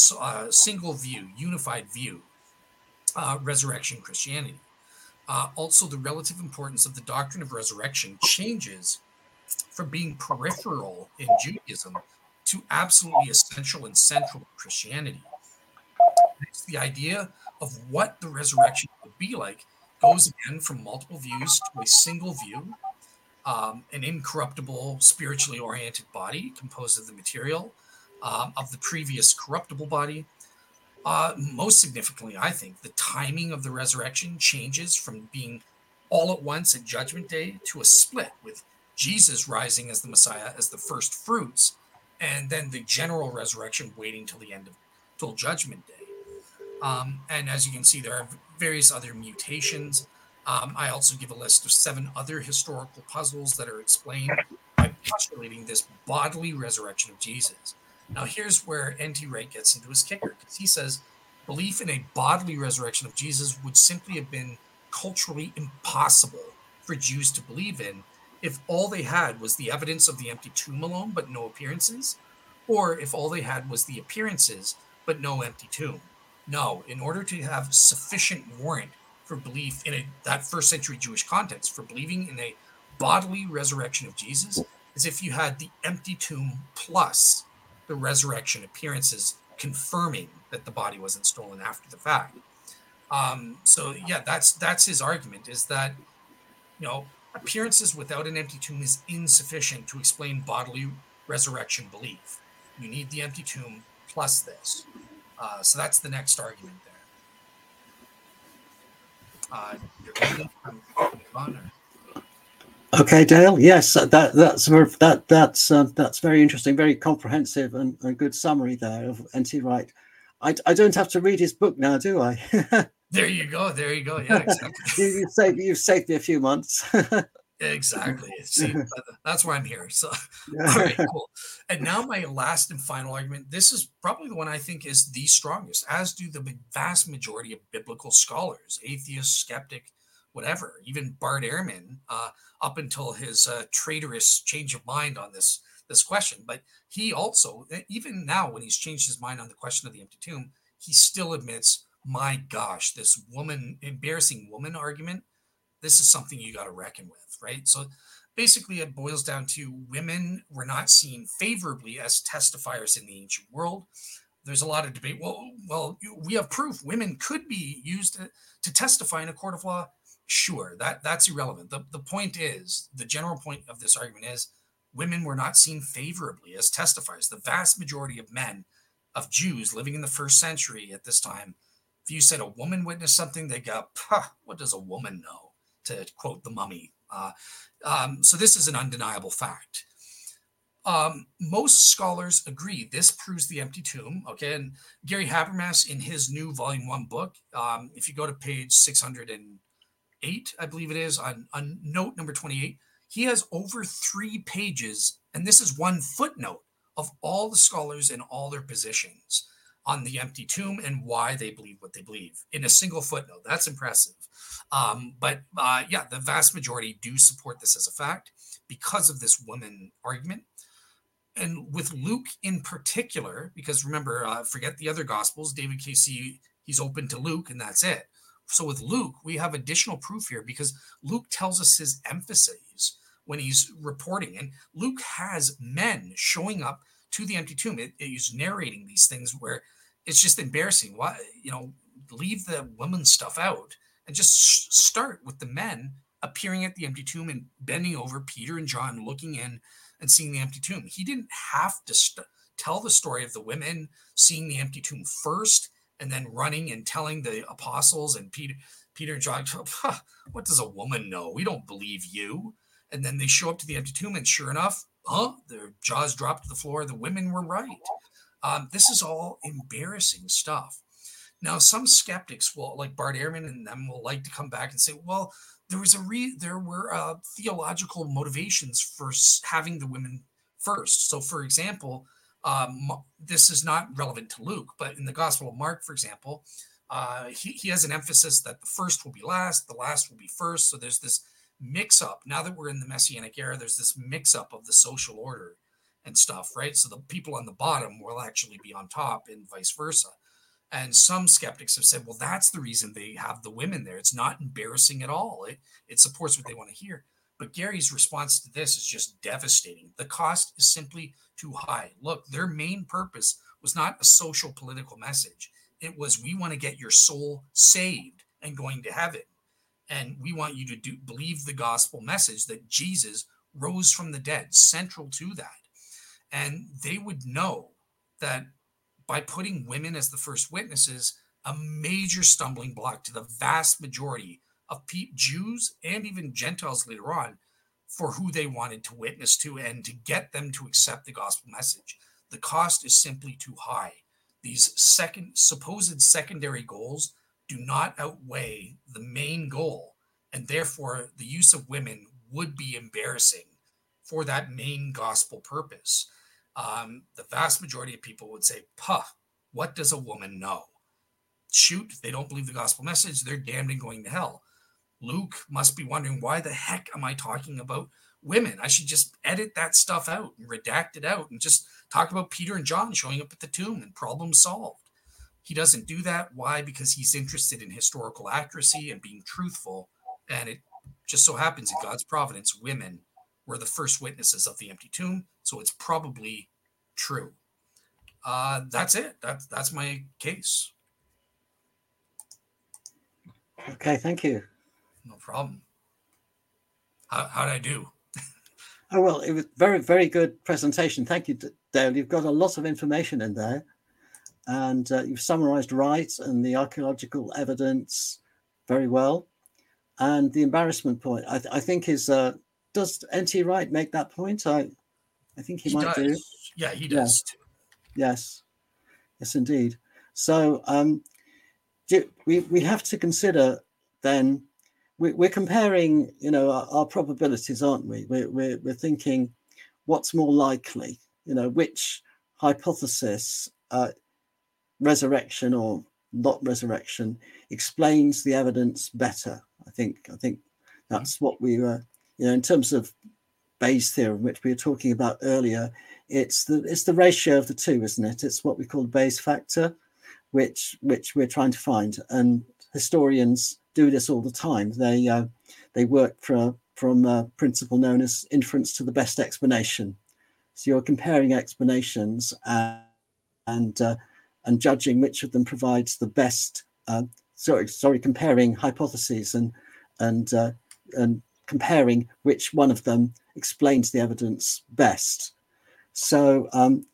[SPEAKER 1] view, unified view, resurrection Christianity. Also, the relative importance of the doctrine of resurrection changes from being peripheral in Judaism to absolutely essential and central to Christianity. Next, the idea of what the resurrection would be like goes again from multiple views to a single view, an incorruptible, spiritually oriented body composed of the material of the previous corruptible body. Most significantly, I think, the timing of the resurrection changes from being all at once at Judgment Day to a split, with Jesus rising as the Messiah as the first fruits, and then the general resurrection waiting till Judgment Day. And as you can see, there are various other mutations. I also give a list of 7 other historical puzzles that are explained by postulating this bodily resurrection of Jesus. Now, here's where N.T. Wright gets into his kicker, because he says belief in a bodily resurrection of Jesus would simply have been culturally impossible for Jews to believe in if all they had was the evidence of the empty tomb alone, but no appearances, or if all they had was the appearances, but no empty tomb. No, in order to have sufficient warrant for belief in that first century Jewish context, for believing in a bodily resurrection of Jesus, as if you had the empty tomb plus the resurrection appearances confirming that the body wasn't stolen after the fact. So yeah, that's his argument, is that, appearances without an empty tomb is insufficient to explain bodily resurrection belief. You need the empty tomb plus this. So that's the next argument there. You're ready? I'm on, or?
[SPEAKER 2] Okay, Dale. Yes, that's very interesting, very comprehensive, and good summary there of N.T. Wright. I don't have to read his book now, do I?
[SPEAKER 1] There you go. Yeah, exactly.
[SPEAKER 2] you've saved me a few months.
[SPEAKER 1] Exactly. See, that's why I'm here. So, all right, cool. And now my last and final argument. This is probably the one I think is the strongest, as do the vast majority of biblical scholars, atheists, skeptic, whatever. Even Bart Ehrman, up until his traitorous change of mind on this question. But he also, even now, when he's changed his mind on the question of the empty tomb, he still admits, my gosh, this embarrassing woman argument, this is something you got to reckon with, right? So basically it boils down to women were not seen favorably as testifiers in the ancient world. There's a lot of debate. Well, we have proof women could be used to testify in a court of law. Sure, that's irrelevant. The point is, the general point of this argument is, women were not seen favorably as testifiers. The vast majority of men, of Jews living in the first century at this time, if you said a woman witnessed something, they go, what does a woman know? To quote the Mummy. So this is an undeniable fact. Most scholars agree this proves the empty tomb. Okay, and Gary Habermas, in his new volume 1 book, if you go to page 608, I believe it is, on note number 28, he has over 3 pages, and this is one footnote of all the scholars and all their positions on the empty tomb and why they believe what they believe in a single footnote. That's impressive. But the vast majority do support this as a fact because of this woman argument. And with Luke in particular, because remember, forget the other Gospels, David KC, he's open to Luke and that's it. So with Luke, we have additional proof here because Luke tells us his emphases when he's reporting. And Luke has men showing up to the empty tomb. He's narrating these things where it's just embarrassing. Why, leave the woman stuff out and just start with the men appearing at the empty tomb and bending over Peter and John, looking in and seeing the empty tomb. He didn't have to tell the story of the women seeing the empty tomb first and then running and telling the apostles and Peter and John, what does a woman know? We don't believe you. And then they show up to the empty tomb and sure enough, their jaws dropped to the floor. The women were right. This is all embarrassing stuff. Now, some skeptics will, like Bart Ehrman and them, will like to come back and say, well, there were theological motivations for having the women first. So, for example, this is not relevant to Luke, but in the Gospel of Mark, for example, he has an emphasis that the first will be last, the last will be first. So there's this mix-up. Now that we're in the Messianic era, there's this mix-up of the social order and stuff, right? So the people on the bottom will actually be on top and vice versa. And some skeptics have said, well, that's the reason they have the women there. It's not embarrassing at all. It supports what they want to hear. But Gary's response to this is just devastating. The cost is simply too high. Look, their main purpose was not a social political message. It was, we want to get your soul saved and going to heaven. And we want you to believe the gospel message that Jesus rose from the dead, central to that. And they would know that by putting women as the first witnesses, a major stumbling block to the vast majority of Jews and even Gentiles later on for who they wanted to witness to and to get them to accept the gospel message. The cost is simply too high. These supposed secondary goals do not outweigh the main goal, and therefore the use of women would be embarrassing for that main gospel purpose. The vast majority of people would say, what does a woman know? Shoot, they don't believe the gospel message. They're damned and going to hell. Luke must be wondering, why the heck am I talking about women. I should just edit that stuff out and redact it out and just talk about Peter and John showing up at the tomb and problem solved. He doesn't do that. Why? Because he's interested in historical accuracy and being truthful. And it just so happens in God's providence, women were the first witnesses of the empty tomb. So it's probably true. That's it. That's my case.
[SPEAKER 2] Okay, thank you.
[SPEAKER 1] No problem. How did I do?
[SPEAKER 2] Oh, well, it was very, very good presentation. Thank you, Dale. You've got a lot of information in there, and you've summarized right and the archaeological evidence very well. And the embarrassment point, I think, is does N.T. Wright make that point? I think he might
[SPEAKER 1] does.
[SPEAKER 2] do.
[SPEAKER 1] Yeah, he does too.
[SPEAKER 2] Yes, indeed. So we have to consider then. We're comparing, our probabilities, aren't we? We're thinking, what's more likely? Which hypothesis, resurrection or not resurrection, explains the evidence better? I think that's what we were, in terms of Bayes' theorem, which we were talking about earlier. It's the ratio of the two, isn't it? It's what we call the Bayes factor, which we're trying to find, and historians do this all the time. They work from a principle known as inference to the best explanation. So you're comparing explanations and judging which of them provides the best. Comparing hypotheses and comparing which one of them explains the evidence best. So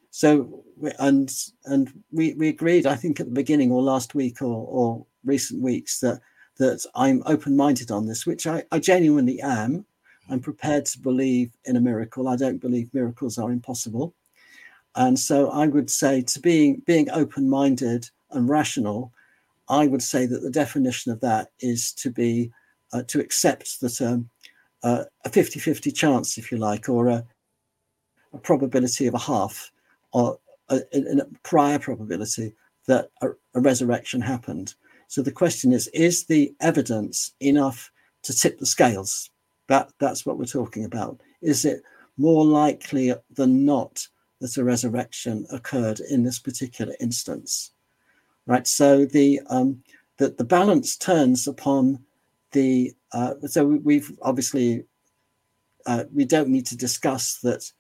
[SPEAKER 2] we agreed, I think, at the beginning or last week or recent weeks that I'm open-minded on this, which I genuinely am. I'm prepared to believe in a miracle. I don't believe miracles are impossible. And so I would say, to being open-minded and rational, I would say that the definition of that is to be to accept that a 50-50 chance, if you like, or a probability of a half, or a prior probability that a resurrection happened. So the question is the evidence enough to tip the scales? That's what we're talking about. Is it more likely than not that a resurrection occurred in this particular instance? Right. So the balance turns upon the. So we've obviously we don't need to discuss that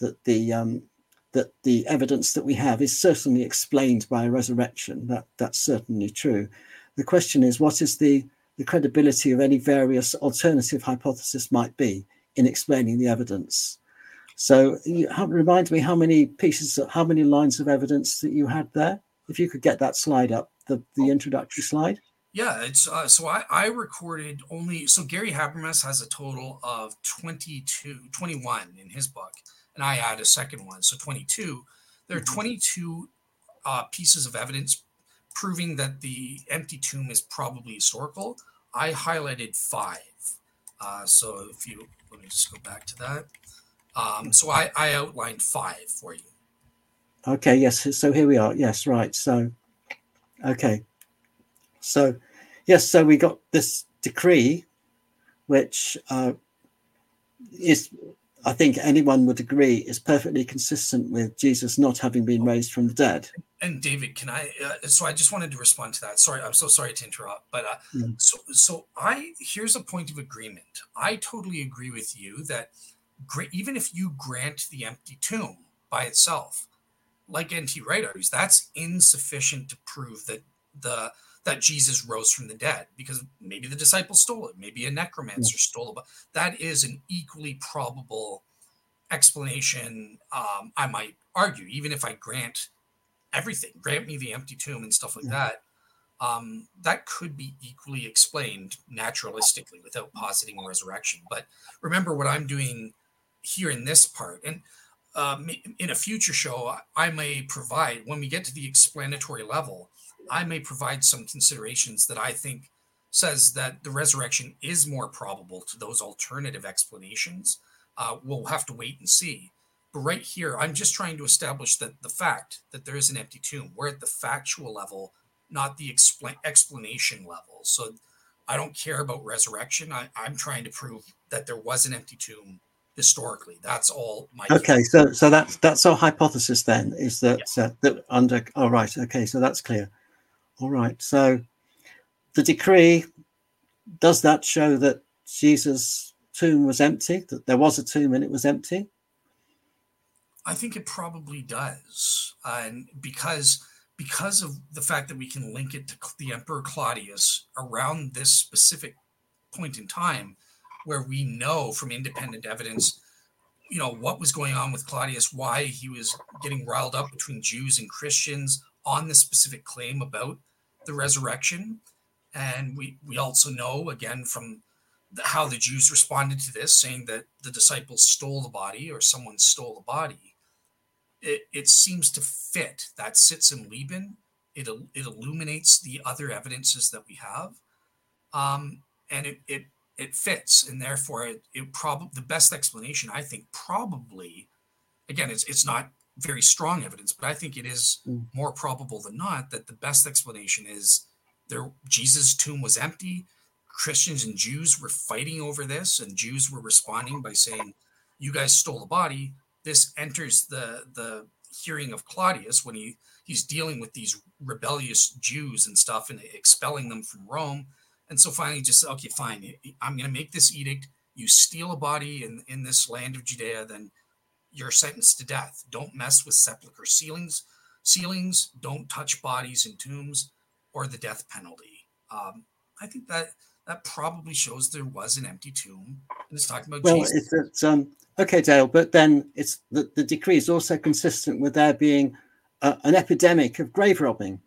[SPEAKER 2] the evidence that we have is certainly explained by a resurrection. That's certainly true. The question is, what is the credibility of any various alternative hypothesis might be in explaining the evidence? So remind me how many lines of evidence that you had there? If you could get that slide up, the introductory slide.
[SPEAKER 1] Yeah, it's so I recorded only, so Gary Habermas has a total of 21 in his book, and I add a second one, so 22. There are 22 pieces of evidence proving that the empty tomb is probably historical. I highlighted 5. So let me just go back to that. So I outlined 5 for you.
[SPEAKER 2] Okay, yes. So here we are. Yes, right. So, okay. So, yes, so we got this decree, which is, I think anyone would agree, is perfectly consistent with Jesus not having been raised from the dead.
[SPEAKER 1] And David, can I? So I just wanted to respond to that. Sorry, I'm so sorry to interrupt, but here's a point of agreement. I totally agree with you that even if you grant the empty tomb by itself, like N.T. Wright argues, that's insufficient to prove that Jesus rose from the dead, because maybe the disciples stole it, maybe a necromancer stole it, but that is an equally probable explanation. I might argue, even if I grant everything, grant me the empty tomb and stuff like that, that could be equally explained naturalistically without positing a resurrection. But remember what I'm doing here in this part, and in a future show, I may provide, when we get to the explanatory level, I may provide some considerations that I think says that the resurrection is more probable to those alternative explanations. We'll have to wait and see. But right here, I'm just trying to establish that the fact that there is an empty tomb, we're at the factual level, not the explanation level. So I don't care about resurrection. I'm trying to prove that there was an empty tomb historically. That's all my
[SPEAKER 2] okay. So that's our hypothesis then, is that that under. Oh, right. Okay, so that's clear. All right. So the decree, does that show that Jesus' tomb was empty? That there was a tomb and it was empty?
[SPEAKER 1] I think it probably does, and because of the fact that we can link it to the Emperor Claudius around this specific point in time, where we know from independent evidence, what was going on with Claudius, why he was getting riled up between Jews and Christians on this specific claim about the resurrection. And we also know, again, from how the Jews responded to this, saying that the disciples stole the body or someone stole the body. It seems to fit. That sits in Lieben. It illuminates the other evidences that we have, and it fits, and therefore it probably, the best explanation, I think, probably, again, it's not very strong evidence, but I think it is more probable than not that the best explanation is Jesus' tomb was empty. Christians and Jews were fighting over this, and Jews were responding by saying, "You guys stole the body." This enters the hearing of Claudius when he's dealing with these rebellious Jews and stuff and expelling them from Rome. And so finally just, okay, fine, I'm going to make this edict. You steal a body in this land of Judea, then you're sentenced to death. Don't mess with sepulchre ceilings. Don't touch bodies in tombs, or the death penalty. I think that probably shows there was an empty tomb, and it's talking about Jesus.
[SPEAKER 2] It's okay, Dale, but then it's the decree is also consistent with there being an epidemic of grave robbing.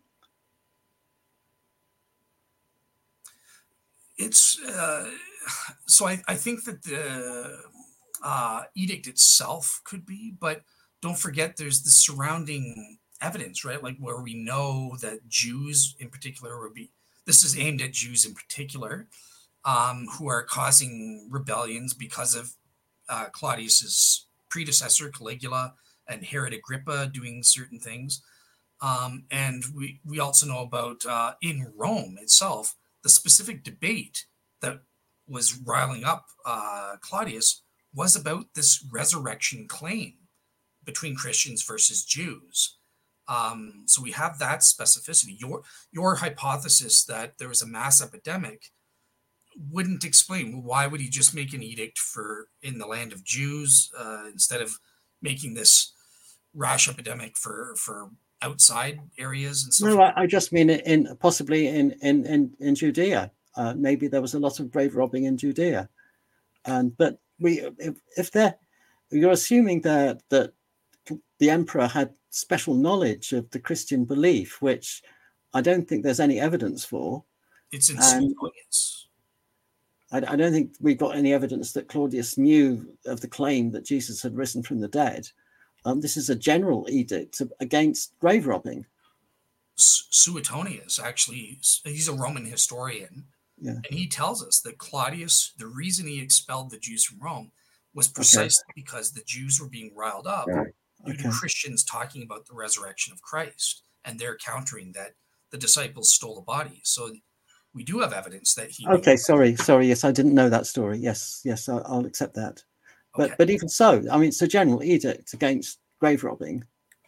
[SPEAKER 1] It's so I think that the edict itself could be, but don't forget there's the surrounding evidence, right? Like where we know that Jews in particular would be, this is aimed at Jews in particular, who are causing rebellions because of Claudius's predecessor, Caligula, and Herod Agrippa doing certain things. And we also know about in Rome itself, the specific debate that was riling up Claudius was about this resurrection claim between Christians versus Jews. So we have that specificity. Your hypothesis that there was a mass epidemic wouldn't explain, why would he just make an edict in the land of Jews instead of making this rash epidemic for outside areas and stuff?
[SPEAKER 2] No, I just mean possibly in Judea. Maybe there was a lot of grave robbing in Judea, but you're assuming that the emperor had special knowledge of the Christian belief, which I don't think there's any evidence for.
[SPEAKER 1] It's in Suetonius.
[SPEAKER 2] I don't think we got any evidence that Claudius knew of the claim that Jesus had risen from the dead. This is a general edict against grave robbing.
[SPEAKER 1] Suetonius, actually, he's a Roman historian, and he tells us that Claudius, the reason he expelled the Jews from Rome was precisely because the Jews were being riled up due to Christians talking about the resurrection of Christ, and they're countering that the disciples stole the body. So we do have evidence that he.
[SPEAKER 2] Okay, sorry. Yes, I didn't know that story. Yes, I'll accept that. But even so, I mean, it's a general edict against grave robbing.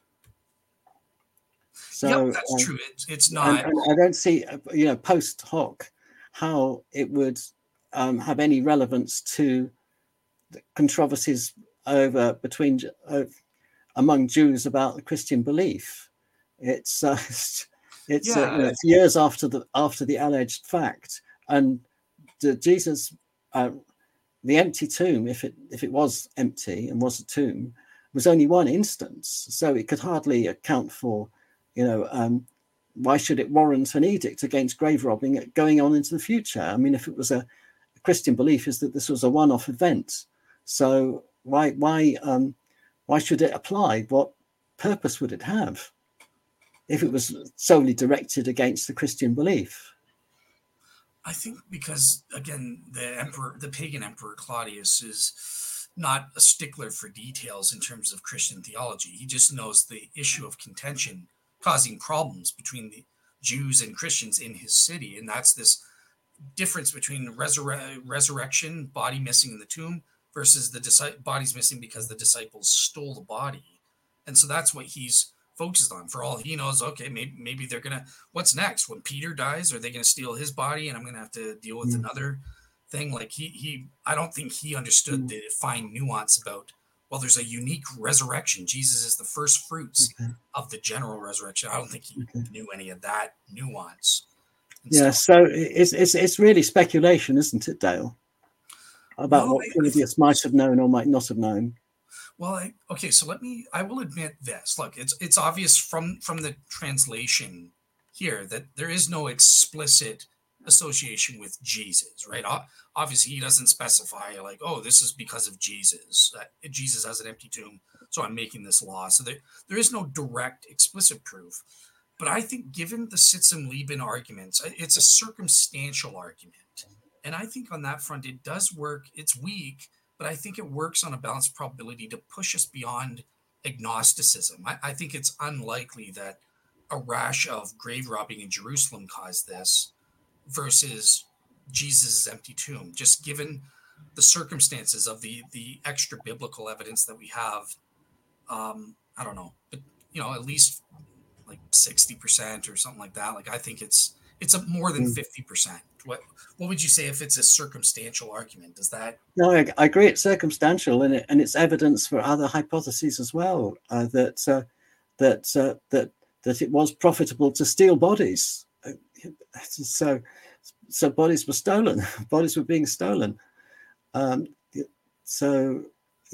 [SPEAKER 2] So
[SPEAKER 1] that's true. It's not.
[SPEAKER 2] And I don't see, post hoc, how it would have any relevance to the controversies among Jews about the Christian belief. It's years after the alleged fact, and Jesus. The empty tomb, if it was empty and was a tomb, was only one instance. So it could hardly account for, why should it warrant an edict against grave robbing going on into the future? I mean, if it was a Christian belief, is that this was a one-off event. So why should it apply? What purpose would it have if it was solely directed against the Christian belief?
[SPEAKER 1] I think because, again, the pagan emperor Claudius is not a stickler for details in terms of Christian theology. He just knows the issue of contention causing problems between the Jews and Christians in his city. And that's this difference between resurrection, body missing in the tomb, versus the body's missing because the disciples stole the body. And so that's what he's focused on. For all he knows, okay, maybe they're going to, what's next? When Peter dies, are they going to steal his body and I'm going to have to deal with another thing? Like I don't think he understood the fine nuance about, well, there's a unique resurrection. Jesus is the first fruits of the general resurrection. I don't think he knew any of that nuance.
[SPEAKER 2] Yeah, so it's really speculation, isn't it, Dale? About what Claudius might have known or might not have known.
[SPEAKER 1] Well, okay, so I will admit this. Look, it's obvious from the translation here that there is no explicit association with Jesus, right? Obviously, he doesn't specify like, oh, this is because of Jesus. Jesus has an empty tomb, so I'm making this law. So there is no direct, explicit proof. But I think given the Sitzum Lieben arguments, it's a circumstantial argument. And I think on that front, it does work. It's weak, but I think it works on a balanced probability to push us beyond agnosticism. I think it's unlikely that a rash of grave robbing in Jerusalem caused this versus Jesus' empty tomb, just given the circumstances of the extra biblical evidence that we have. I don't know, but at least like 60% or something like that. Like I think it's a more than 50%. What would you say if it's a circumstantial argument? Does that?
[SPEAKER 2] No, I agree. It's circumstantial, and it's evidence for other hypotheses as well. That it was profitable to steal bodies. So bodies were stolen. Bodies were being stolen. So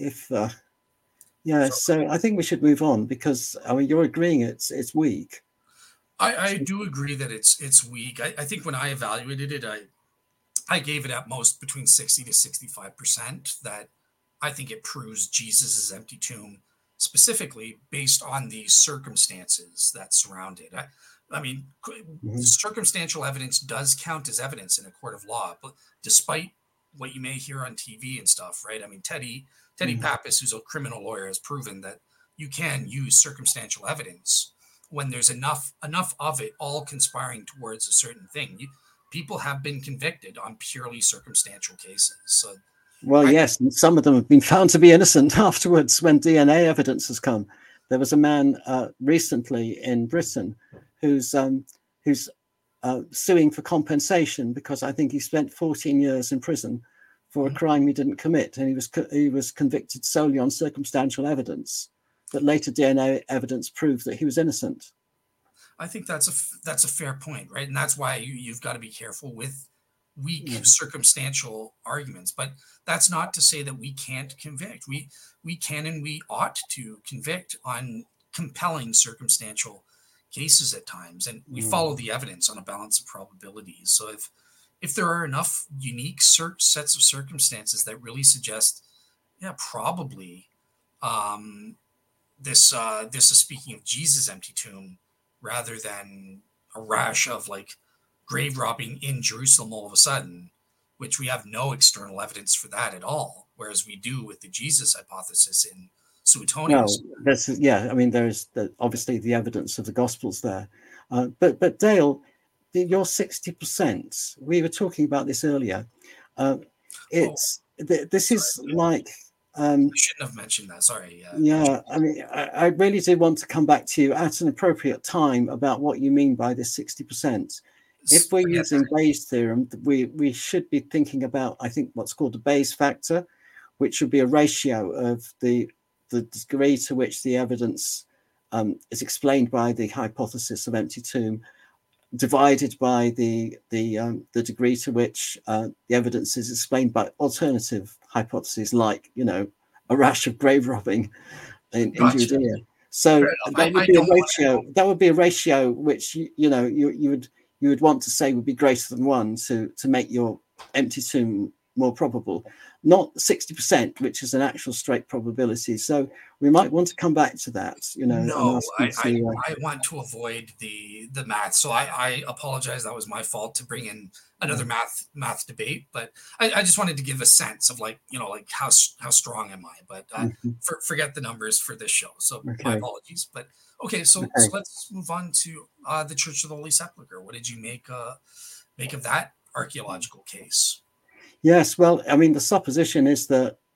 [SPEAKER 2] I think we should move on because you're agreeing it's weak.
[SPEAKER 1] I do agree that it's weak. I think when I evaluated it, I gave it at most between 60 to 65% that I think it proves Jesus' empty tomb, specifically based on the circumstances that surround it. I mean, circumstantial evidence does count as evidence in a court of law, but despite what you may hear on TV and stuff, right? I mean, Teddy Pappas, who's a criminal lawyer, has proven that you can use circumstantial evidence when there's enough of it all conspiring towards a certain thing. People have been convicted on purely circumstantial cases. So,
[SPEAKER 2] yes, and some of them have been found to be innocent afterwards when DNA evidence has come. There was a man recently in Britain who's suing for compensation because I think he spent 14 years in prison for a crime he didn't commit, and he was convicted solely on circumstantial evidence. But later DNA evidence proved that he was innocent.
[SPEAKER 1] I think that's a fair point, right? And that's why you've got to be careful with weak circumstantial arguments. But that's not to say that we can't convict. We can and we ought to convict on compelling circumstantial cases at times, and we follow the evidence on a balance of probabilities. So if there are enough unique sets of circumstances that really suggest, probably. This is speaking of Jesus' empty tomb rather than a rash of like grave robbing in Jerusalem all of a sudden, which we have no external evidence for that at all, whereas we do with the Jesus hypothesis in Suetonius.
[SPEAKER 2] No, I mean, there's obviously the evidence of the Gospels there. But Dale, your 60%, we were talking about this earlier. This is like...
[SPEAKER 1] I shouldn't have mentioned that. Sorry.
[SPEAKER 2] I mean, I really do want to come back to you at an appropriate time about what you mean by this 60%. If we're using Bayes' theorem, we should be thinking about, I think, what's called the Bayes factor, which would be a ratio of the degree to which the evidence is explained by the hypothesis of empty tomb, divided by the degree to which the evidence is explained by alternative hypotheses, like a rash of grave robbing in Judea. So that would be a ratio. That would be a ratio which you would want to say would be greater than 1 to make your empty tomb more probable. Not 60%, which is an actual straight probability. So we might want to come back to that.
[SPEAKER 1] No, I want to avoid the math. So I apologize. That was my fault to bring in another math debate. But I just wanted to give a sense of like how strong am I? But forget the numbers for this show. So my apologies. But so let's move on to the Church of the Holy Sepulchre. What did you make of that archaeological case?
[SPEAKER 2] Yes, well, I mean, the supposition is that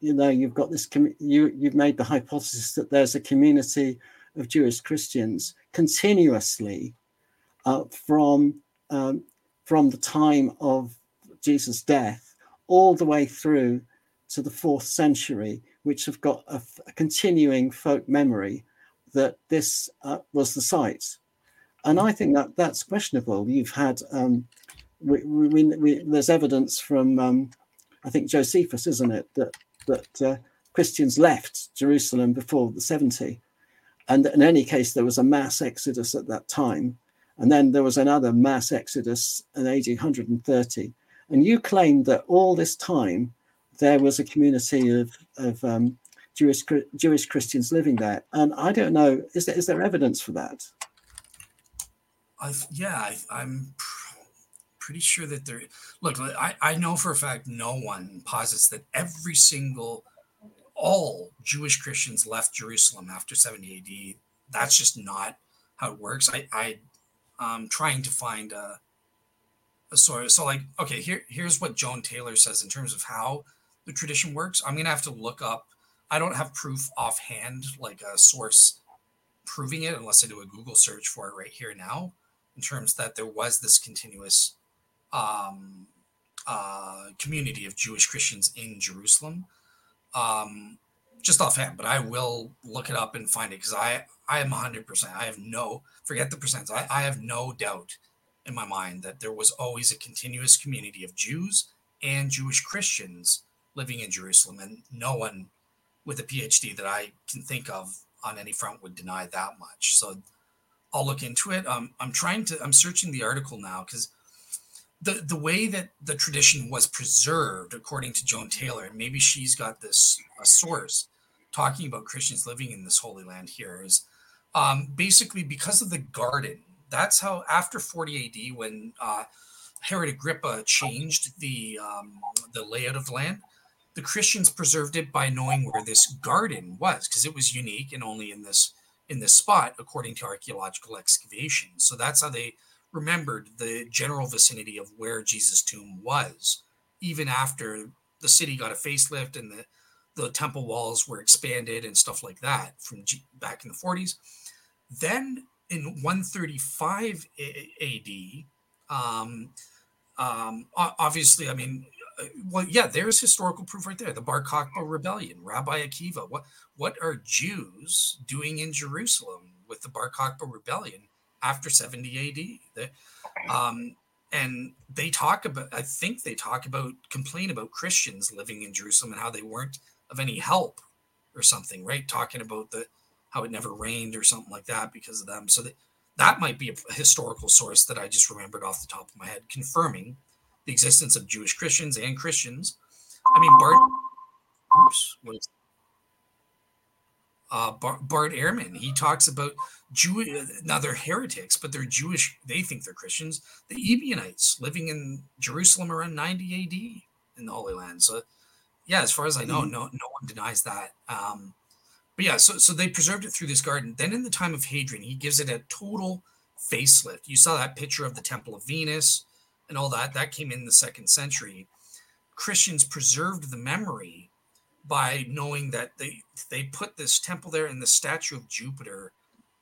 [SPEAKER 2] you've got this, you've made the hypothesis that there's a community of Jewish Christians continuously from the time of Jesus' death all the way through to the 4th century, which have got a continuing folk memory that this was the site. And I think that that's questionable. You've had, there's evidence from, I think, Josephus, isn't it, that Christians left Jerusalem before the 70. And in any case, there was a mass exodus at that time. And then there was another mass exodus in AD 130. And you claim that all this time there was a community of Jewish Christians living there. And I don't know, is there evidence for that?
[SPEAKER 1] I'm pretty sure that there. Look, I know for a fact no one posits that all Jewish Christians left Jerusalem after 70 AD. That's just not how it works. I'm trying to find a source. So, like, okay, here's what Joan Taylor says in terms of how the tradition works. I'm gonna have to look up. I don't have proof offhand, like a source proving it, unless I do a Google search for it right here now, in terms that there was this continuous community of Jewish Christians in Jerusalem. Just offhand, but I will look it up and find it, because I am 100%. I have forget the percents. I have no doubt in my mind that there was always a continuous community of Jews and Jewish Christians living in Jerusalem, and no one with a PhD that I can think of on any front would deny that much. So I'll look into it. I'm searching the article now, because the way that the tradition was preserved, according to Joan Taylor, and maybe she's got a source talking about Christians living in this Holy Land here, is basically because of the garden. That's how, after 40 AD, when Herod Agrippa changed the layout of the land, the Christians preserved it by knowing where this garden was, because it was unique and only in this spot, according to archaeological excavation. So that's how they remembered the general vicinity of where Jesus' tomb was, even after the city got a facelift and the temple walls were expanded and stuff like that from back in the 40s. Then in 135 AD, obviously, I mean, well, yeah, there's historical proof right there. The Bar Kokhba rebellion, Rabbi Akiva. What are Jews doing in Jerusalem with the Bar Kokhba rebellion after 70 AD? And they talk about, I think they complain about Christians living in Jerusalem and how they weren't of any help or something, right? Talking about how it never rained or something like that because of them. So that might be a historical source that I just remembered off the top of my head, confirming the existence of Jewish Christians and Christians. I mean, Bart Ehrman, he talks about now they're heretics, but they're Jewish. They think they're Christians. The Ebionites living in Jerusalem around 90 AD in the Holy Land. So, yeah, as far as I know, no one denies that. But yeah, so they preserved it through this garden. Then in the time of Hadrian, he gives it a total facelift. You saw that picture of the Temple of Venus and all that. That came in the 2nd century. Christians preserved the memory by knowing that they put this temple there, and the statue of Jupiter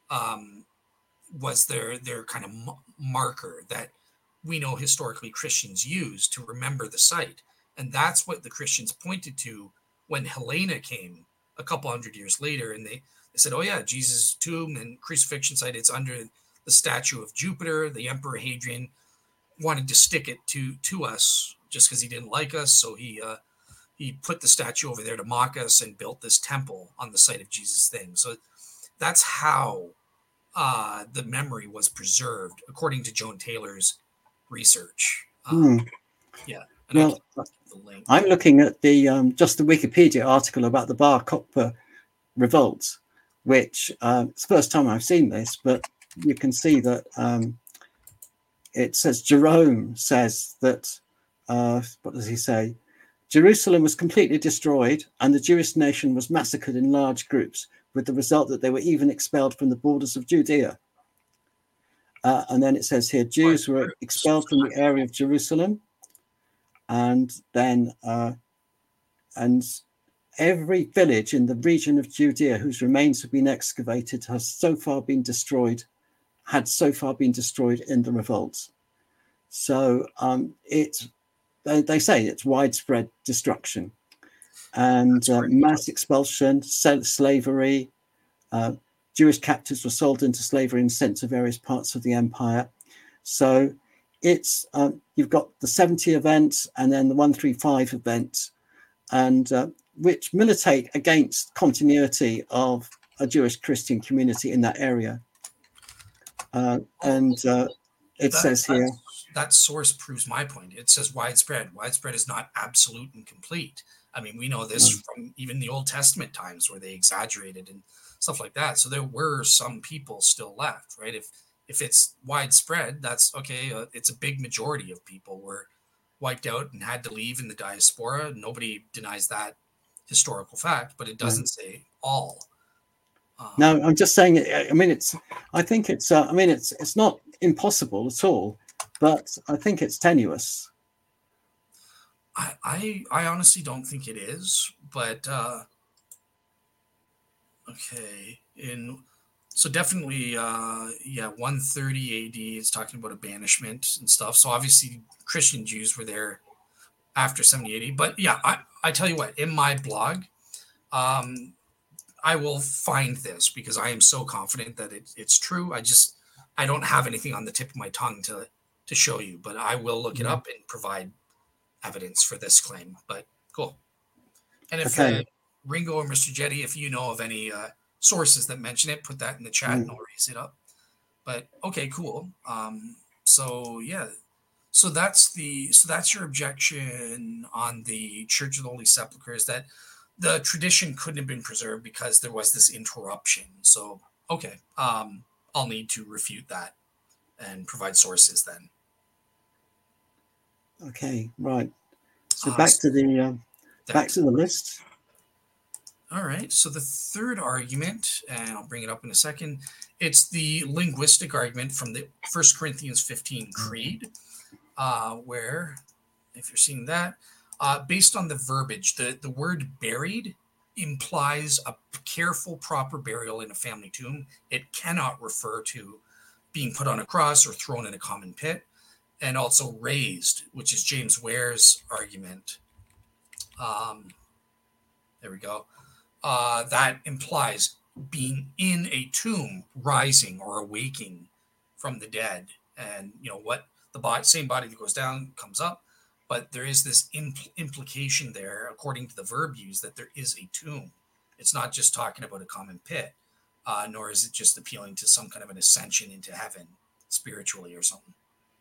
[SPEAKER 1] was their kind of marker that we know historically Christians used to remember the site. And that's what the Christians pointed to when Helena came a couple hundred years later, and they said, oh yeah, Jesus' tomb and crucifixion site, it's under the statue of Jupiter. The Emperor Hadrian wanted to stick it to us just because he didn't like us, so he put the statue over there to mock us and built this temple on the site of Jesus' thing. So that's how the memory was preserved, according to Joan Taylor's research. Yeah. And
[SPEAKER 2] well, I'm looking at the just the Wikipedia article about the Bar Kokhba revolt, which it's the first time I've seen this, but you can see that it says, Jerome says that, what does he say? Jerusalem was completely destroyed and the Jewish nation was massacred in large groups, with the result that they were even expelled from the borders of Judea. And then it says here, Jews were expelled from the area of Jerusalem. And then, every village in the region of Judea whose remains have been excavated had so far been destroyed in the revolt. So they say it's widespread destruction and mass expulsion, slavery. Jewish captives were sold into slavery and sent to various parts of the empire. So it's you've got the 70 event and then the 135 event, and which militate against continuity of a Jewish Christian community in that area. It says here
[SPEAKER 1] that source proves my point. It says widespread. Widespread is not absolute and complete. I mean, we know this from even the Old Testament times where they exaggerated and stuff like that. So there were some people still left, right? If it's widespread, that's okay. It's a big majority of people were wiped out and had to leave in the diaspora. Nobody denies that historical fact, but it doesn't say all.
[SPEAKER 2] No, I'm just saying. I mean, I think it's. I mean, it's not impossible at all, but I think it's tenuous.
[SPEAKER 1] I honestly don't think it is, but okay. So definitely, 130 AD is talking about a banishment and stuff. So obviously, Christian Jews were there after 70 AD. But yeah, I tell you what, in my blog, I will find this because I am so confident that it's true. I don't have anything on the tip of my tongue to show you, but I will look it up and provide evidence for this claim. But cool. And if Ringo or Mr. Jetty, if you know of any sources that mention it, put that in the chat and I'll raise it up. But okay, cool. So that's your objection on the Church of the Holy Sepulchre, is that the tradition couldn't have been preserved because there was this interruption. So okay, I'll need to refute that and provide sources then.
[SPEAKER 2] Okay, right. So back to the list.
[SPEAKER 1] All right. So the third argument, and I'll bring it up in a second, it's the linguistic argument from the 1 Corinthians 15 Creed, where, if you're seeing that, based on the verbiage, the word buried implies a careful, proper burial in a family tomb. It cannot refer to being put on a cross or thrown in a common pit. And also raised, which is James Ware's argument. There we go. That implies being in a tomb, rising or awaking from the dead. And, what the same body that goes down comes up. But there is this implication there, according to the verb use, that there is a tomb. It's not just talking about a common pit, nor is it just appealing to some kind of an ascension into heaven spiritually or something.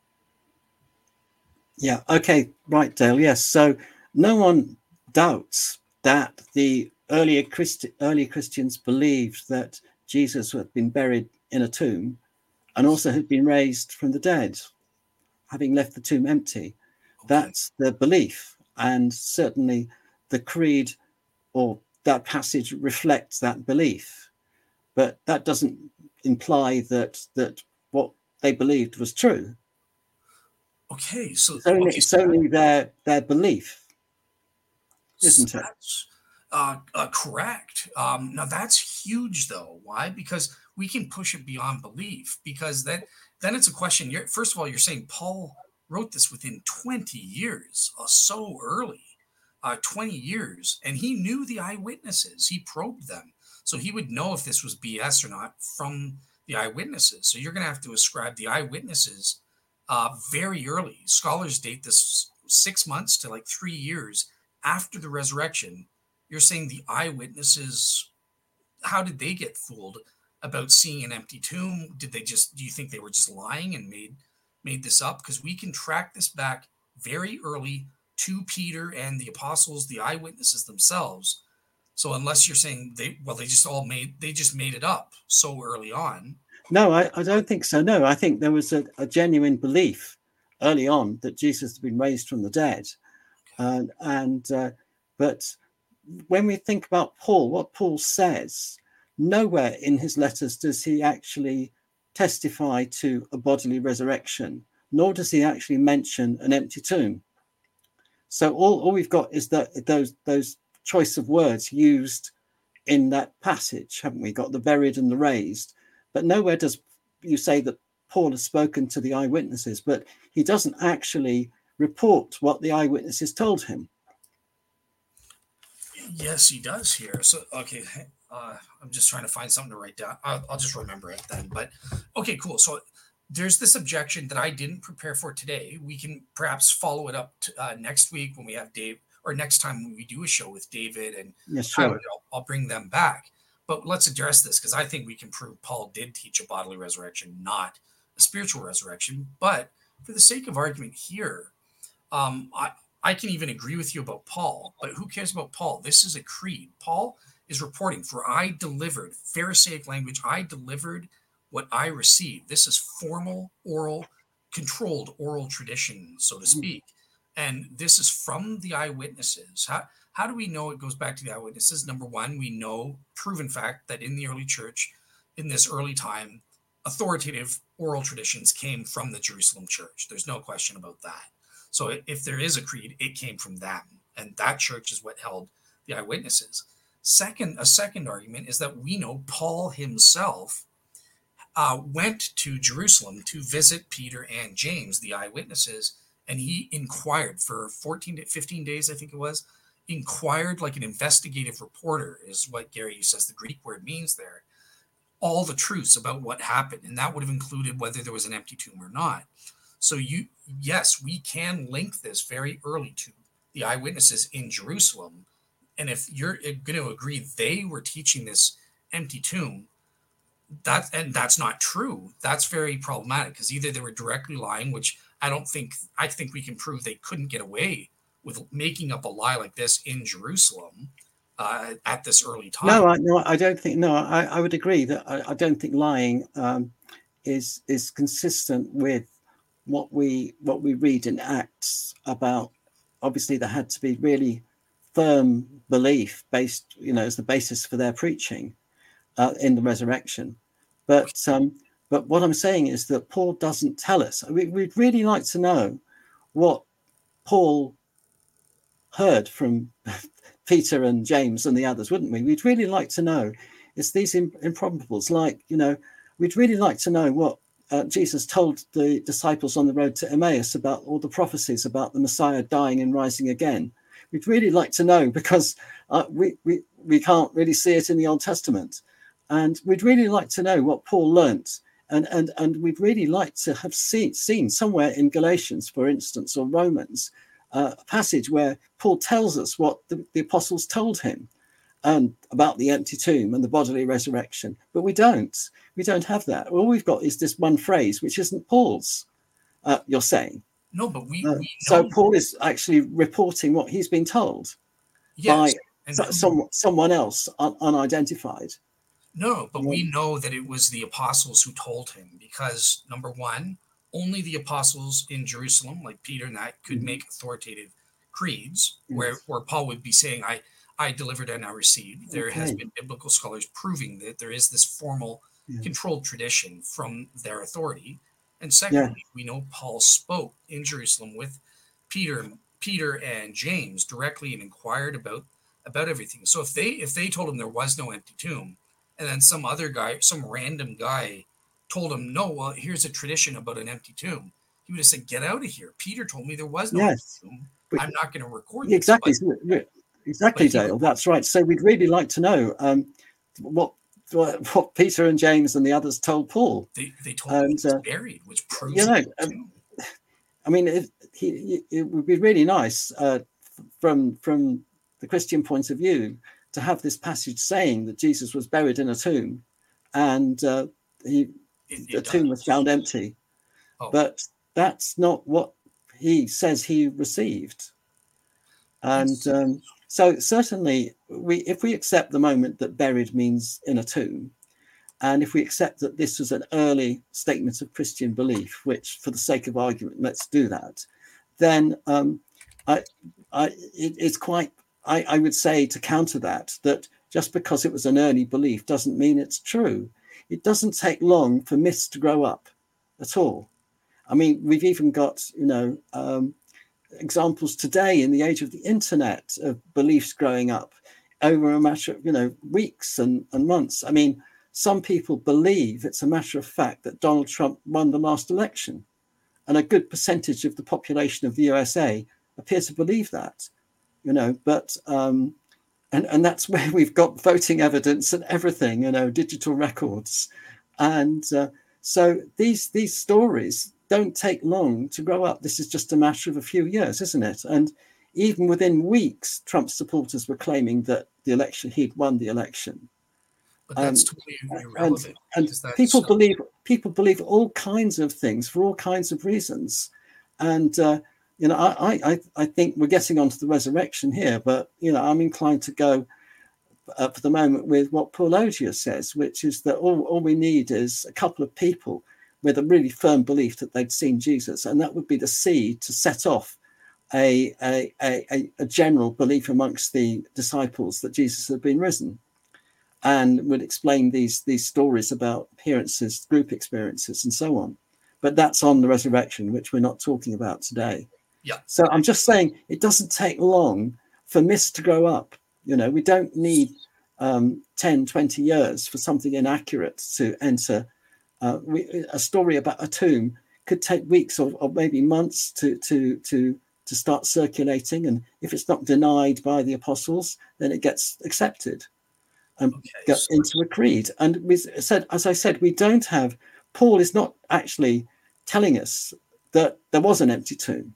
[SPEAKER 2] Yeah. Okay. Right, Dale. Yes. So no one doubts that the early Christians believed that Jesus had been buried in a tomb and also had been raised from the dead, having left the tomb empty. Okay. That's the belief. And certainly the creed or that passage reflects that belief. But that doesn't imply that what they believed was true.
[SPEAKER 1] Okay, so
[SPEAKER 2] it's only their belief, isn't it?
[SPEAKER 1] Correct. Now that's huge, though. Why? Because we can push it beyond belief. Because then it's a question. First of all, you're saying Paul wrote this within 20 years, so early, 20 years, and he knew the eyewitnesses. He probed them, so he would know if this was BS or not from the eyewitnesses. So you're going to have to ascribe the eyewitnesses very early. Scholars date this 6 months to like 3 years after the resurrection. You're saying the eyewitnesses, how did they get fooled about seeing an empty tomb? Do you think they were just lying and made this up? Because we can track this back very early to Peter and the apostles, the eyewitnesses themselves. So unless you're saying they just made it up so early on.
[SPEAKER 2] No, I don't think so. No, I think there was a genuine belief early on that Jesus had been raised from the dead. But when we think about Paul, what Paul says, nowhere in his letters does he actually testify to a bodily resurrection, nor does he actually mention an empty tomb. So all we've got is that those choice of words used in that passage, haven't we? Got the buried and the raised, but nowhere does you say that Paul has spoken to the eyewitnesses, but he doesn't actually report what the eyewitnesses told him.
[SPEAKER 1] Yes, he does here. So, okay, I'm just trying to find something to write down. I'll just remember it then. But okay, cool. So there's this objection that I didn't prepare for today. We can perhaps follow it up to, next week when we have Dave, or next time when we do a show with David and
[SPEAKER 2] Yes, sure.
[SPEAKER 1] I'll bring them back. But let's address this because I think we can prove Paul did teach a bodily resurrection, not a spiritual resurrection. But for the sake of argument here, I can even agree with you about Paul, but who cares about Paul? This is a creed. Paul is reporting, for I delivered, Pharisaic language, I delivered what I received. This is formal, oral, controlled oral tradition, so to speak. And this is from the eyewitnesses. How do we know it goes back to the eyewitnesses? Number one, we know, proven fact, that in the early church, in this early time, authoritative oral traditions came from the Jerusalem church. There's no question about that. So if there is a creed, it came from them. And that church is what held the eyewitnesses. A second argument is that we know Paul himself went to Jerusalem to visit Peter and James, the eyewitnesses, and he inquired for 14 to 15 days, I think it was, inquired like an investigative reporter is what Gary says the Greek word means there, all the truths about what happened. And that would have included whether there was an empty tomb or not. So yes, we can link this very early to the eyewitnesses in Jerusalem. And if you're going to agree they were teaching this empty tomb, that's not true. That's very problematic because either they were directly lying, which I think we can prove they couldn't get away with making up a lie like this in Jerusalem at this early time.
[SPEAKER 2] No, I don't think. No, I would agree that I don't think lying is consistent with what we read in Acts about. Obviously, there had to be really firm belief based, as the basis for their preaching in the resurrection. But what I'm saying is that Paul doesn't tell us. We'd really like to know what Paul heard from Peter and James and the others, wouldn't we? We'd really like to know. It's these improbables, like, we'd really like to know what Jesus told the disciples on the road to Emmaus about all the prophecies about the Messiah dying and rising again. We'd really like to know because we can't really see it in the Old Testament. And we'd really like to know what Paul learnt. And we'd really like to have seen somewhere in Galatians, for instance, or Romans, a passage where Paul tells us what the apostles told him about the empty tomb and the bodily resurrection. But we don't have that. All we've got is this one phrase, which isn't Paul's, you're saying.
[SPEAKER 1] No, but we know.
[SPEAKER 2] So Paul is actually reporting what he's been told by someone else unidentified.
[SPEAKER 1] No, but we know that it was the apostles who told him because, number one, only the apostles in Jerusalem, like Peter and that, could make authoritative creeds where Paul would be saying, I delivered and I received. There has been biblical scholars proving that there is this formal controlled tradition from their authority. And secondly, we know Paul spoke in Jerusalem with Peter and James directly and inquired about everything. So if they told him there was no empty tomb, and then some random guy told him, no, well, here's a tradition about an empty tomb, he would have said, get out of here. Peter told me there was no empty tomb. I'm not going to record this.
[SPEAKER 2] Exactly, Dale. That's right. So we'd really like to know what Peter and James and the others told Paul.
[SPEAKER 1] They told him he was buried, which proves
[SPEAKER 2] I mean, it would be really nice from the Christian point of view to have this passage saying that Jesus was buried in a tomb and the tomb was found empty. But that's not what he says he received. And so certainly, if we accept the moment that buried means in a tomb, and if we accept that this was an early statement of Christian belief, which for the sake of argument, let's do that, then it's quite, I would say to counter that just because it was an early belief doesn't mean it's true. It doesn't take long for myths to grow up at all. I mean, we've even got, examples today in the age of the internet of beliefs growing up over a matter of, weeks and months. I mean, some people believe it's a matter of fact that Donald Trump won the last election. And a good percentage of the population of the USA appear to believe that, but and that's where we've got voting evidence and everything, digital records. And so these stories don't take long to grow up. This is just a matter of a few years, isn't it? And even within weeks, Trump supporters were claiming that he'd won the election.
[SPEAKER 1] But that's totally irrelevant.
[SPEAKER 2] And people believe all kinds of things for all kinds of reasons. And I think we're getting onto the resurrection here, but I'm inclined to go for the moment with what Paul Odier says, which is that all we need is a couple of people with a really firm belief that they'd seen Jesus, and that would be the seed to set off a general belief amongst the disciples that Jesus had been risen, and would explain these stories about appearances, group experiences, and so on. But that's on the resurrection, which we're not talking about today.
[SPEAKER 1] Yeah.
[SPEAKER 2] So I'm just saying it doesn't take long for myths to grow up. We don't need 10, 20 years for something inaccurate to enter. A story about a tomb could take weeks or maybe months to start circulating. And if it's not denied by the apostles, then it gets accepted and get into a creed. And we said, as I said, Paul is not actually telling us that there was an empty tomb.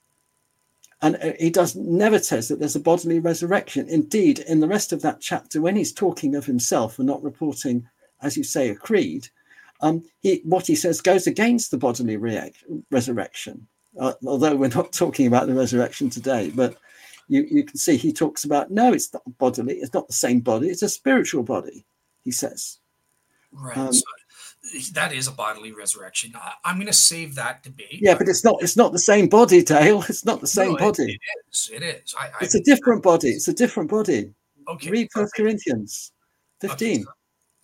[SPEAKER 2] And he never says that there's a bodily resurrection. Indeed, in the rest of that chapter, when he's talking of himself and not reporting, as you say, a creed, what he says goes against the bodily resurrection. Although we're not talking about the resurrection today, but you can see he talks about, no, it's not bodily. It's not the same body. It's a spiritual body, he says.
[SPEAKER 1] Right. So that is a bodily resurrection. I'm going to save that debate.
[SPEAKER 2] Yeah, but it's not the same body, Dale. It's not the same body.
[SPEAKER 1] It is.
[SPEAKER 2] It's a different body. It's a different body.
[SPEAKER 1] Okay.
[SPEAKER 2] Read 1 Corinthians 15.
[SPEAKER 1] Okay,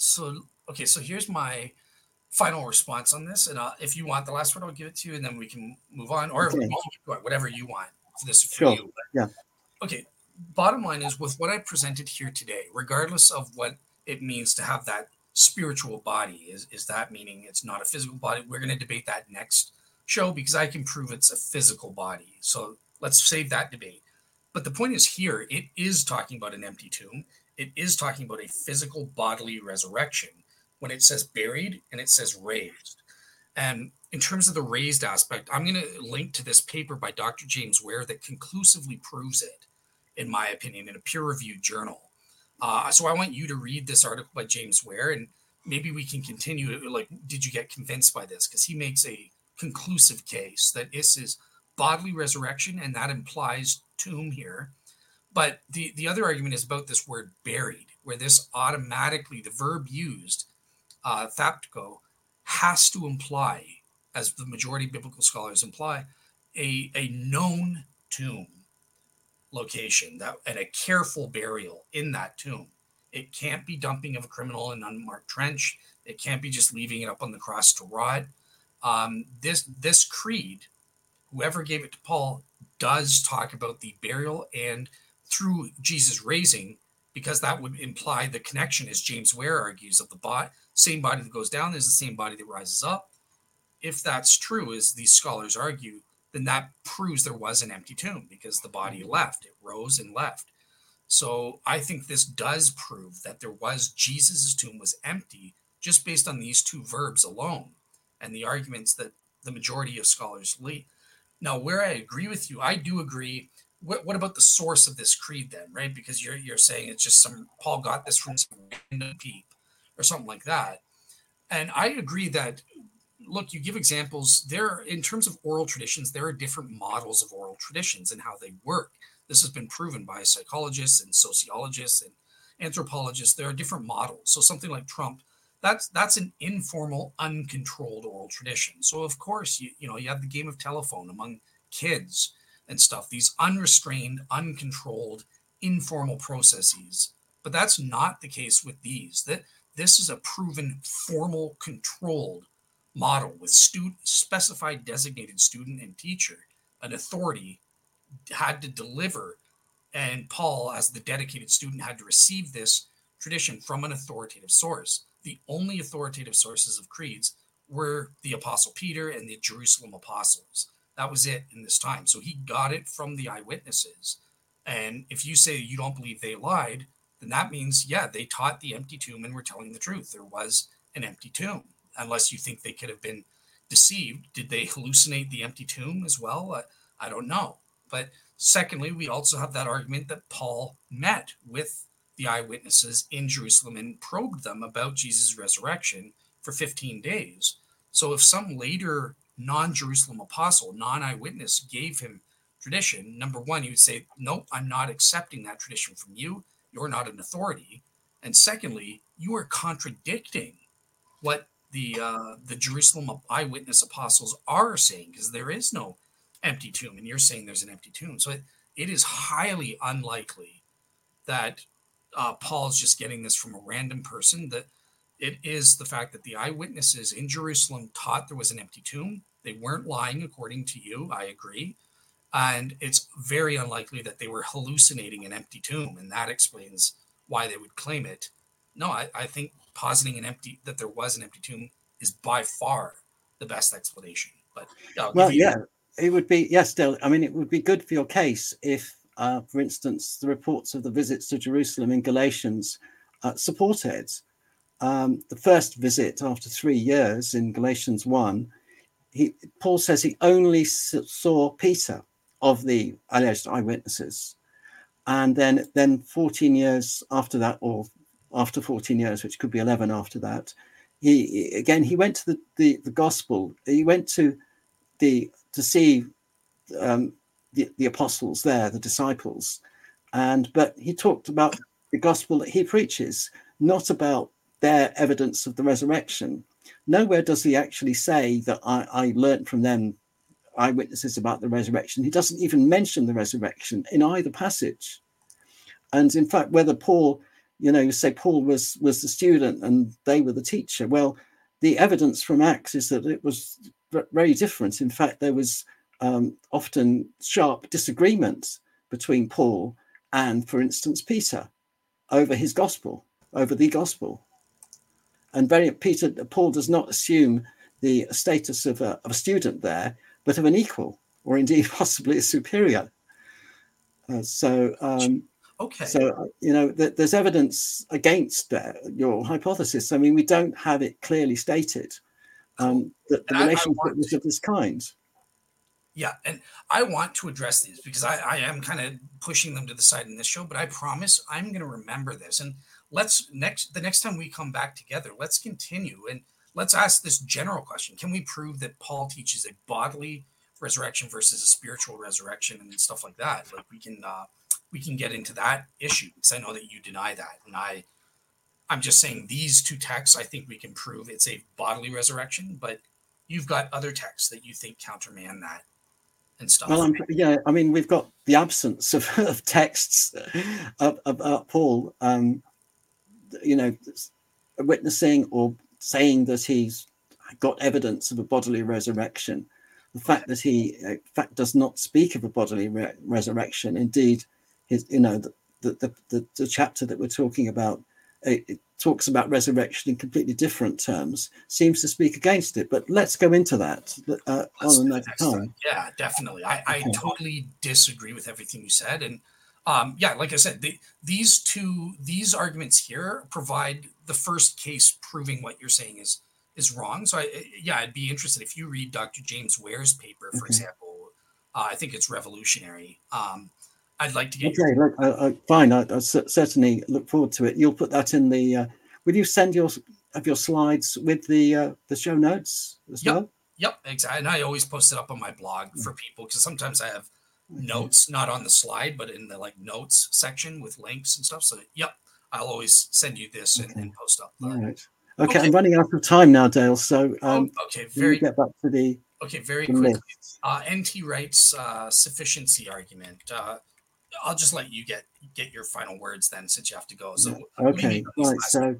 [SPEAKER 1] so here's my final response on this. And if you want the last word, I'll give it to you, and then we can move on. Or whatever you want. This is for you.
[SPEAKER 2] Yeah.
[SPEAKER 1] Okay. Bottom line is, with what I presented here today, regardless of what it means to have that spiritual body, is that meaning it's not a physical body? We're going to debate that next show, because I can prove it's a physical body. So let's save that debate. But the point is, here it is talking about an empty tomb. It is talking about a physical bodily resurrection when it says buried and it says raised. And in terms of the raised aspect, I'm going to link to this paper by Dr. James Ware that conclusively proves it, in my opinion, in a peer-reviewed journal. So I want you to read this article by James Ware, and maybe we can continue. Did you get convinced by this? Because he makes a conclusive case that this is bodily resurrection, and that implies tomb here. But the other argument is about this word buried, where this automatically, the verb used, thaptiko, has to imply, as the majority of biblical scholars imply, a known tomb location and a careful burial in that tomb. It can't be dumping of a criminal in an unmarked trench. It can't be just leaving it up on the cross to rot. This creed, whoever gave it to Paul, does talk about the burial and through Jesus raising, because that would imply the connection, as James Ware argues, of the same body that goes down is the same body that rises up. If that's true, as these scholars argue, then that proves there was an empty tomb, because the body left. It rose and left. So I think this does prove that Jesus' tomb was empty, just based on these two verbs alone and the arguments that the majority of scholars lead. Now, where I agree with you, I do agree. What about the source of this creed then, right? Because you're saying it's just Paul got this from some random peep or something like that. And I agree that, look, you give examples there in terms of oral traditions. There are different models of oral traditions and how they work. This has been proven by psychologists and sociologists and anthropologists. There are different models. So something like Trump, that's an informal, uncontrolled oral tradition. So of course, you have the game of telephone among kids and stuff, these unrestrained, uncontrolled, informal processes. But that's not the case with these. This is a proven, formal, controlled model with specified designated student and teacher. An authority had to deliver And Paul, as the dedicated student, had to receive this tradition from an authoritative source. The only authoritative sources of creeds were the Apostle Peter and the Jerusalem apostles. That was it in this time. So he got it from the eyewitnesses. And if you say you don't believe they lied, then that means, yeah, they taught the empty tomb and were telling the truth. There was an empty tomb, unless you think they could have been deceived. Did they hallucinate the empty tomb as well? I don't know. But secondly, we also have that argument that Paul met with the eyewitnesses in Jerusalem and probed them about Jesus' resurrection for 15 days. So if some later non-Jerusalem apostle, non-eyewitness gave him tradition, number one, he would say, nope, I'm not accepting that tradition from you. You're not an authority. And secondly, you are contradicting what the Jerusalem eyewitness apostles are saying, because there is no empty tomb, and you're saying there's an empty tomb. So it is highly unlikely that Paul's just getting this from a random person. That it is the fact that the eyewitnesses in Jerusalem taught there was an empty tomb. They weren't lying, according to you. I agree. And it's very unlikely that they were hallucinating an empty tomb, and that explains why they would claim it. No, I think positing that there was an empty tomb is by far the best explanation. But
[SPEAKER 2] it would be, yes, Dale. I mean, it would be good for your case if, for instance, the reports of the visits to Jerusalem in Galatians supported the first visit after 3 years in Galatians 1. Paul says he only saw Peter of the alleged eyewitnesses, and then 14 years after that, or after 14 years, which could be 11 after that, he went to the gospel. He went to see the apostles there, the disciples, but he talked about the gospel that he preaches, not about their evidence of the resurrection. Nowhere does he actually say that I learned from them, eyewitnesses, about the resurrection. He doesn't even mention the resurrection in either passage. And in fact, whether Paul, you say Paul was the student and they were the teacher. Well, the evidence from Acts is that it was very different. In fact, there was often sharp disagreement between Paul and, for instance, Peter over the gospel. And Paul does not assume the status of a student there, but of an equal, or indeed possibly a superior. So there's evidence against your hypothesis. I mean, we don't have it clearly stated that the relationship was of this kind.
[SPEAKER 1] Yeah, and I want to address these because I am kind of pushing them to the side in this show, but I promise I'm going to remember this. And the next time we come back together, let's continue and let's ask this general question. Can we prove that Paul teaches a bodily resurrection versus a spiritual resurrection and stuff like that? Like we can get into that issue, because I know that you deny that. And I'm just saying these two texts, I think we can prove it's a bodily resurrection, but you've got other texts that you think countermand that and stuff.
[SPEAKER 2] Well, I mean, we've got the absence of texts about Paul, witnessing or saying that he's got evidence of a bodily resurrection. The fact that he, in fact, does not speak of a bodily resurrection. Indeed, the chapter that we're talking about, it talks about resurrection in completely different terms, seems to speak against it. But let's go into that on another time.
[SPEAKER 1] Yeah, definitely. I totally disagree with everything you said. And like I said, these arguments here provide the first case proving what you're saying is wrong. So I'd be interested if you read Dr. James Ware's paper, for example. I think it's revolutionary. I'd like to get.
[SPEAKER 2] Okay, fine. I certainly look forward to it. You'll put that in the. Will you send your slides with the show notes as well?
[SPEAKER 1] Yep, exactly. And I always post it up on my blog for people, because sometimes I have notes not on the slide, but in the notes section with links and stuff. So I'll always send you this and post up.
[SPEAKER 2] All right. Okay, I'm running out of time now, Dale. So get back to the.
[SPEAKER 1] Okay, very quickly. NT Wright's sufficiency argument. I'll just let you get your final words then, since you have to go. So
[SPEAKER 2] right. So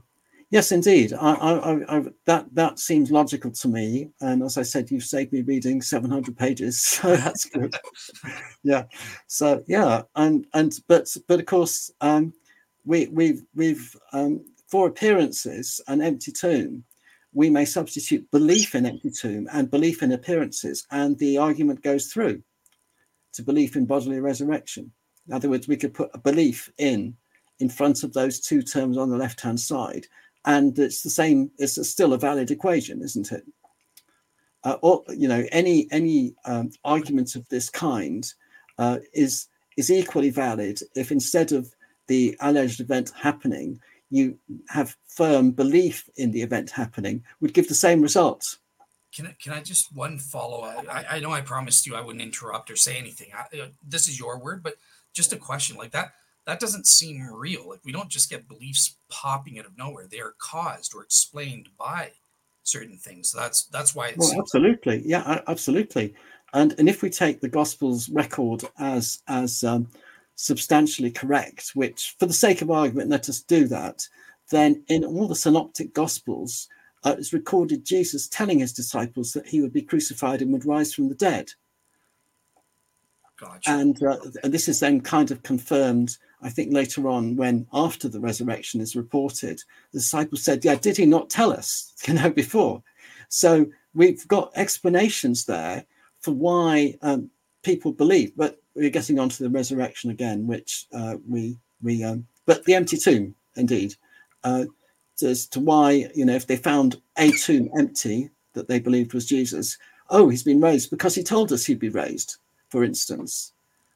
[SPEAKER 2] Yes, indeed. That seems logical to me. And as I said, you've saved me reading 700 pages, so that's good. Yeah. So yeah, but of course, we've for appearances and empty tomb, we may substitute belief in empty tomb and belief in appearances, and the argument goes through to belief in bodily resurrection. In other words, we could put a belief in front of those two terms on the left-hand side, and it's the same. It's still a valid equation, isn't it? Or any argument of this kind is equally valid if instead of the alleged event happening, you have firm belief in the event happening, would give the same results.
[SPEAKER 1] Can I just one follow? I know I promised you I wouldn't interrupt or say anything. This is your word, but just a question like that. That doesn't seem real. Like, we don't just get beliefs popping out of nowhere. They are caused or explained by certain things. So that's why it's
[SPEAKER 2] absolutely, yeah, absolutely. And if we take the Gospel's record as substantially correct, which for the sake of argument, let us do that, then in all the synoptic Gospels, it's recorded Jesus telling his disciples that he would be crucified and would rise from the dead.
[SPEAKER 1] Gotcha.
[SPEAKER 2] And this is then kind of confirmed, I think, later on, when after the resurrection is reported, the disciples said, yeah, did he not tell us, before? So we've got explanations there for why people believe, but we're getting onto the resurrection again, which but the empty tomb, indeed, as to why, if they found a tomb empty that they believed was Jesus, oh, he's been raised because he told us he'd be raised, for instance.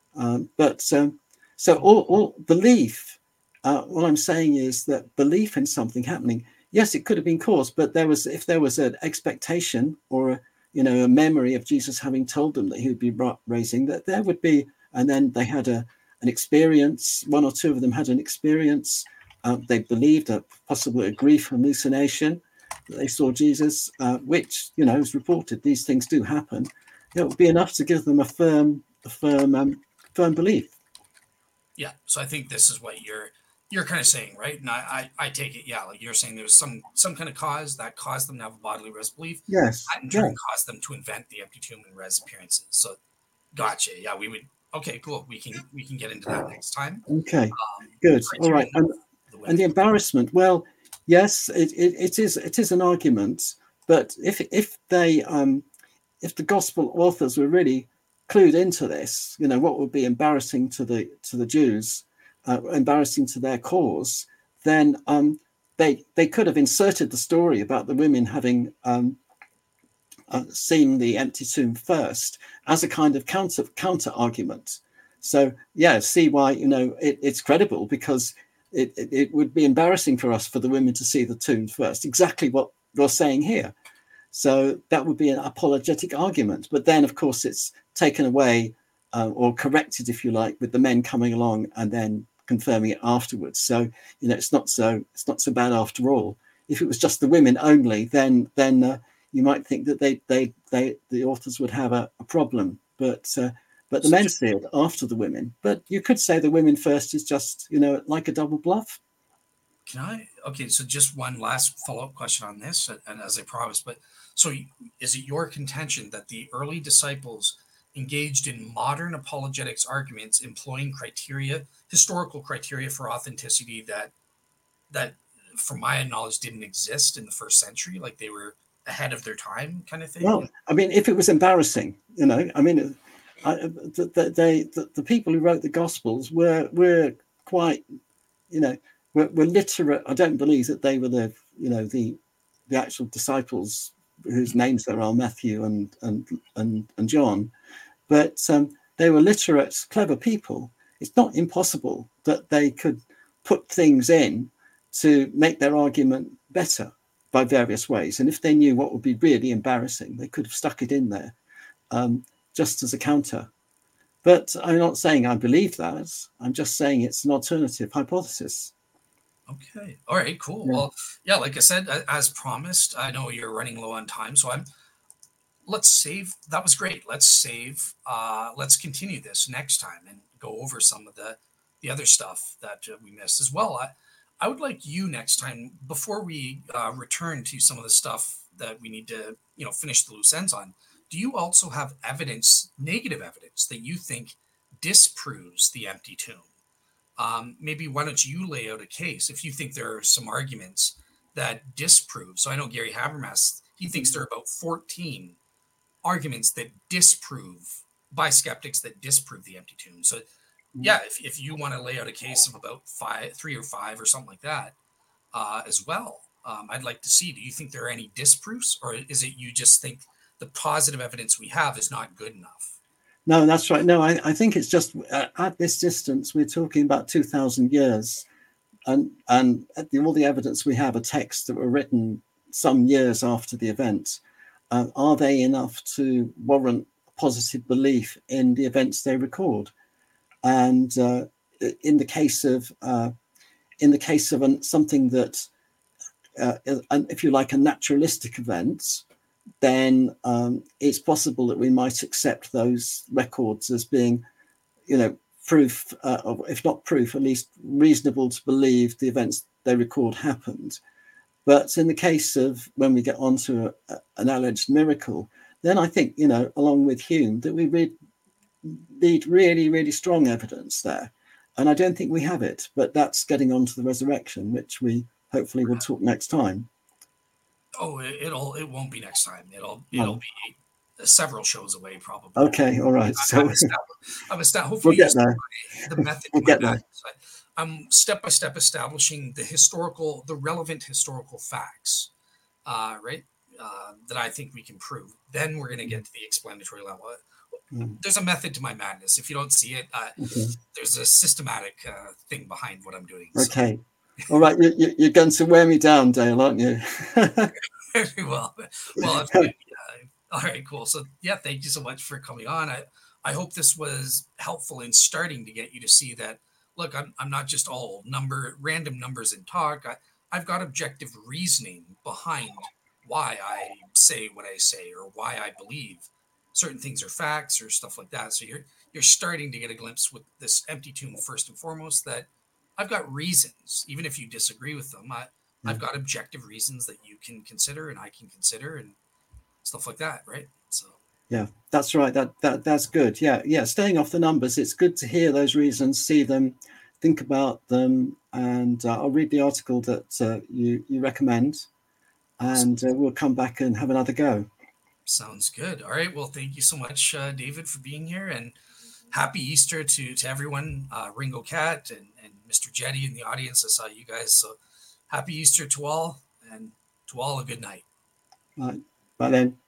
[SPEAKER 2] So all belief, what I'm saying is that belief in something happening, yes, it could have been caused, but if there was an expectation or a memory of Jesus having told them that he would be raising, that there would be, and then they had an experience, one or two of them had an experience, they believed possibly a grief hallucination, that they saw Jesus, which, is reported, these things do happen. It would be enough to give them a firm belief.
[SPEAKER 1] Yeah. So I think this is what you're kind of saying, right? And I take it, yeah, like you're saying there was some kind of cause that caused them to have a bodily res belief.
[SPEAKER 2] Yes.
[SPEAKER 1] That in turn caused them to invent the empty tomb and res appearances. So gotcha. Yeah, we would. Okay, cool. We can get into that next time.
[SPEAKER 2] Okay. Good. All right. And the embarrassment. Well, yes, it is an argument, but if the gospel authors were really clued into this, what would be embarrassing to the Jews, embarrassing to their cause, then they could have inserted the story about the women having seen the empty tomb first as a kind of counter argument. So yeah, see why it's credible, because it would be embarrassing for us for the women to see the tomb first. Exactly what you're saying here. So that would be an apologetic argument. But then, of course, it's taken away or corrected, if you like, with the men coming along and then confirming it afterwards. So it's not so bad after all. If it was just the women only, then you might think that the authors would have a problem. But the men see it after the women. But you could say the women first is just like a double bluff.
[SPEAKER 1] Can I? Okay, so just one last follow-up question on this, and as I promised, but so is it your contention that the early disciples engaged in modern apologetics arguments employing historical criteria for authenticity that from my knowledge didn't exist in the first century, like they were ahead of their time kind of thing?
[SPEAKER 2] Well, I mean, if it was embarrassing, I mean, the people who wrote the Gospels were quite, were literate. I don't believe that they were the actual disciples whose names there are, Matthew and John, but they were literate, clever people. It's not impossible that they could put things in to make their argument better by various ways. And if they knew what would be really embarrassing, they could have stuck it in there just as a counter. But I'm not saying I believe that. I'm just saying it's an alternative hypothesis.
[SPEAKER 1] Okay. All right, cool. Yeah. Well, yeah, like I said, as promised, I know you're running low on time, so let's save. That was great. Let's continue this next time and go over some of the other stuff that we missed as well. I would like you next time, before we return to some of the stuff that we need to, finish the loose ends on. Do you also have evidence, negative evidence, that you think disproves the empty tomb? Maybe why don't you lay out a case if you think there are some arguments that disprove? So I know Gary Habermas, he thinks there are about 14 arguments that disprove by skeptics that disprove the empty tomb. So yeah, if you want to lay out a case of about 3 or 5 or something like that as well, I'd like to see. Do you think there are any disproofs, or is it you just think the positive evidence we have is not good enough?
[SPEAKER 2] No, that's right. No, I think it's just at this distance, we're talking about 2,000 years. And all the evidence we have are texts that were written some years after the event. Are they enough to warrant positive belief in the events they record? And in the case of something that, if you like, a naturalistic event, then it's possible that we might accept those records as being, proof, if not proof, at least reasonable to believe the events they record happened. But in the case of when we get onto an alleged miracle, then I think, along with Hume, that we need really, really strong evidence there. And I don't think we have it, but that's getting onto the resurrection, which we hopefully will talk next time.
[SPEAKER 1] Oh, it won't be next time. It'll be several shows away, probably.
[SPEAKER 2] Okay, all right. So
[SPEAKER 1] hopefully
[SPEAKER 2] we'll get there.
[SPEAKER 1] The method.
[SPEAKER 2] We'll get there.
[SPEAKER 1] I'm step by step establishing the relevant historical facts, right? That I think we can prove. Then we're going to get to the explanatory level. There's a method to my madness. If you don't see it, there's a systematic thing behind what I'm doing.
[SPEAKER 2] Okay. All right. You're going to wear me down, Dale, aren't you?
[SPEAKER 1] Very well. Well, all right, cool. So yeah, thank you so much for coming on. I hope this was helpful in starting to get you to see that, look, I'm not just all random numbers in talk. I've got objective reasoning behind why I say what I say or why I believe certain things are facts or stuff like that. So you're starting to get a glimpse with this empty tomb first and foremost that I've got reasons, even if you disagree with them. I've got objective reasons that you can consider and I can consider and stuff like that, right? So
[SPEAKER 2] yeah, that's right. That's good. Yeah. Staying off the numbers, it's good to hear those reasons, see them, think about them, and I'll read the article that you recommend, and we'll come back and have another go.
[SPEAKER 1] Sounds good. All right. Well, thank you so much, David, for being here, and happy Easter to everyone. Ringo Cat and Mr. Jetty in the audience. I saw you guys. So happy Easter to all, and to all a good night.
[SPEAKER 2] Right. Bye then.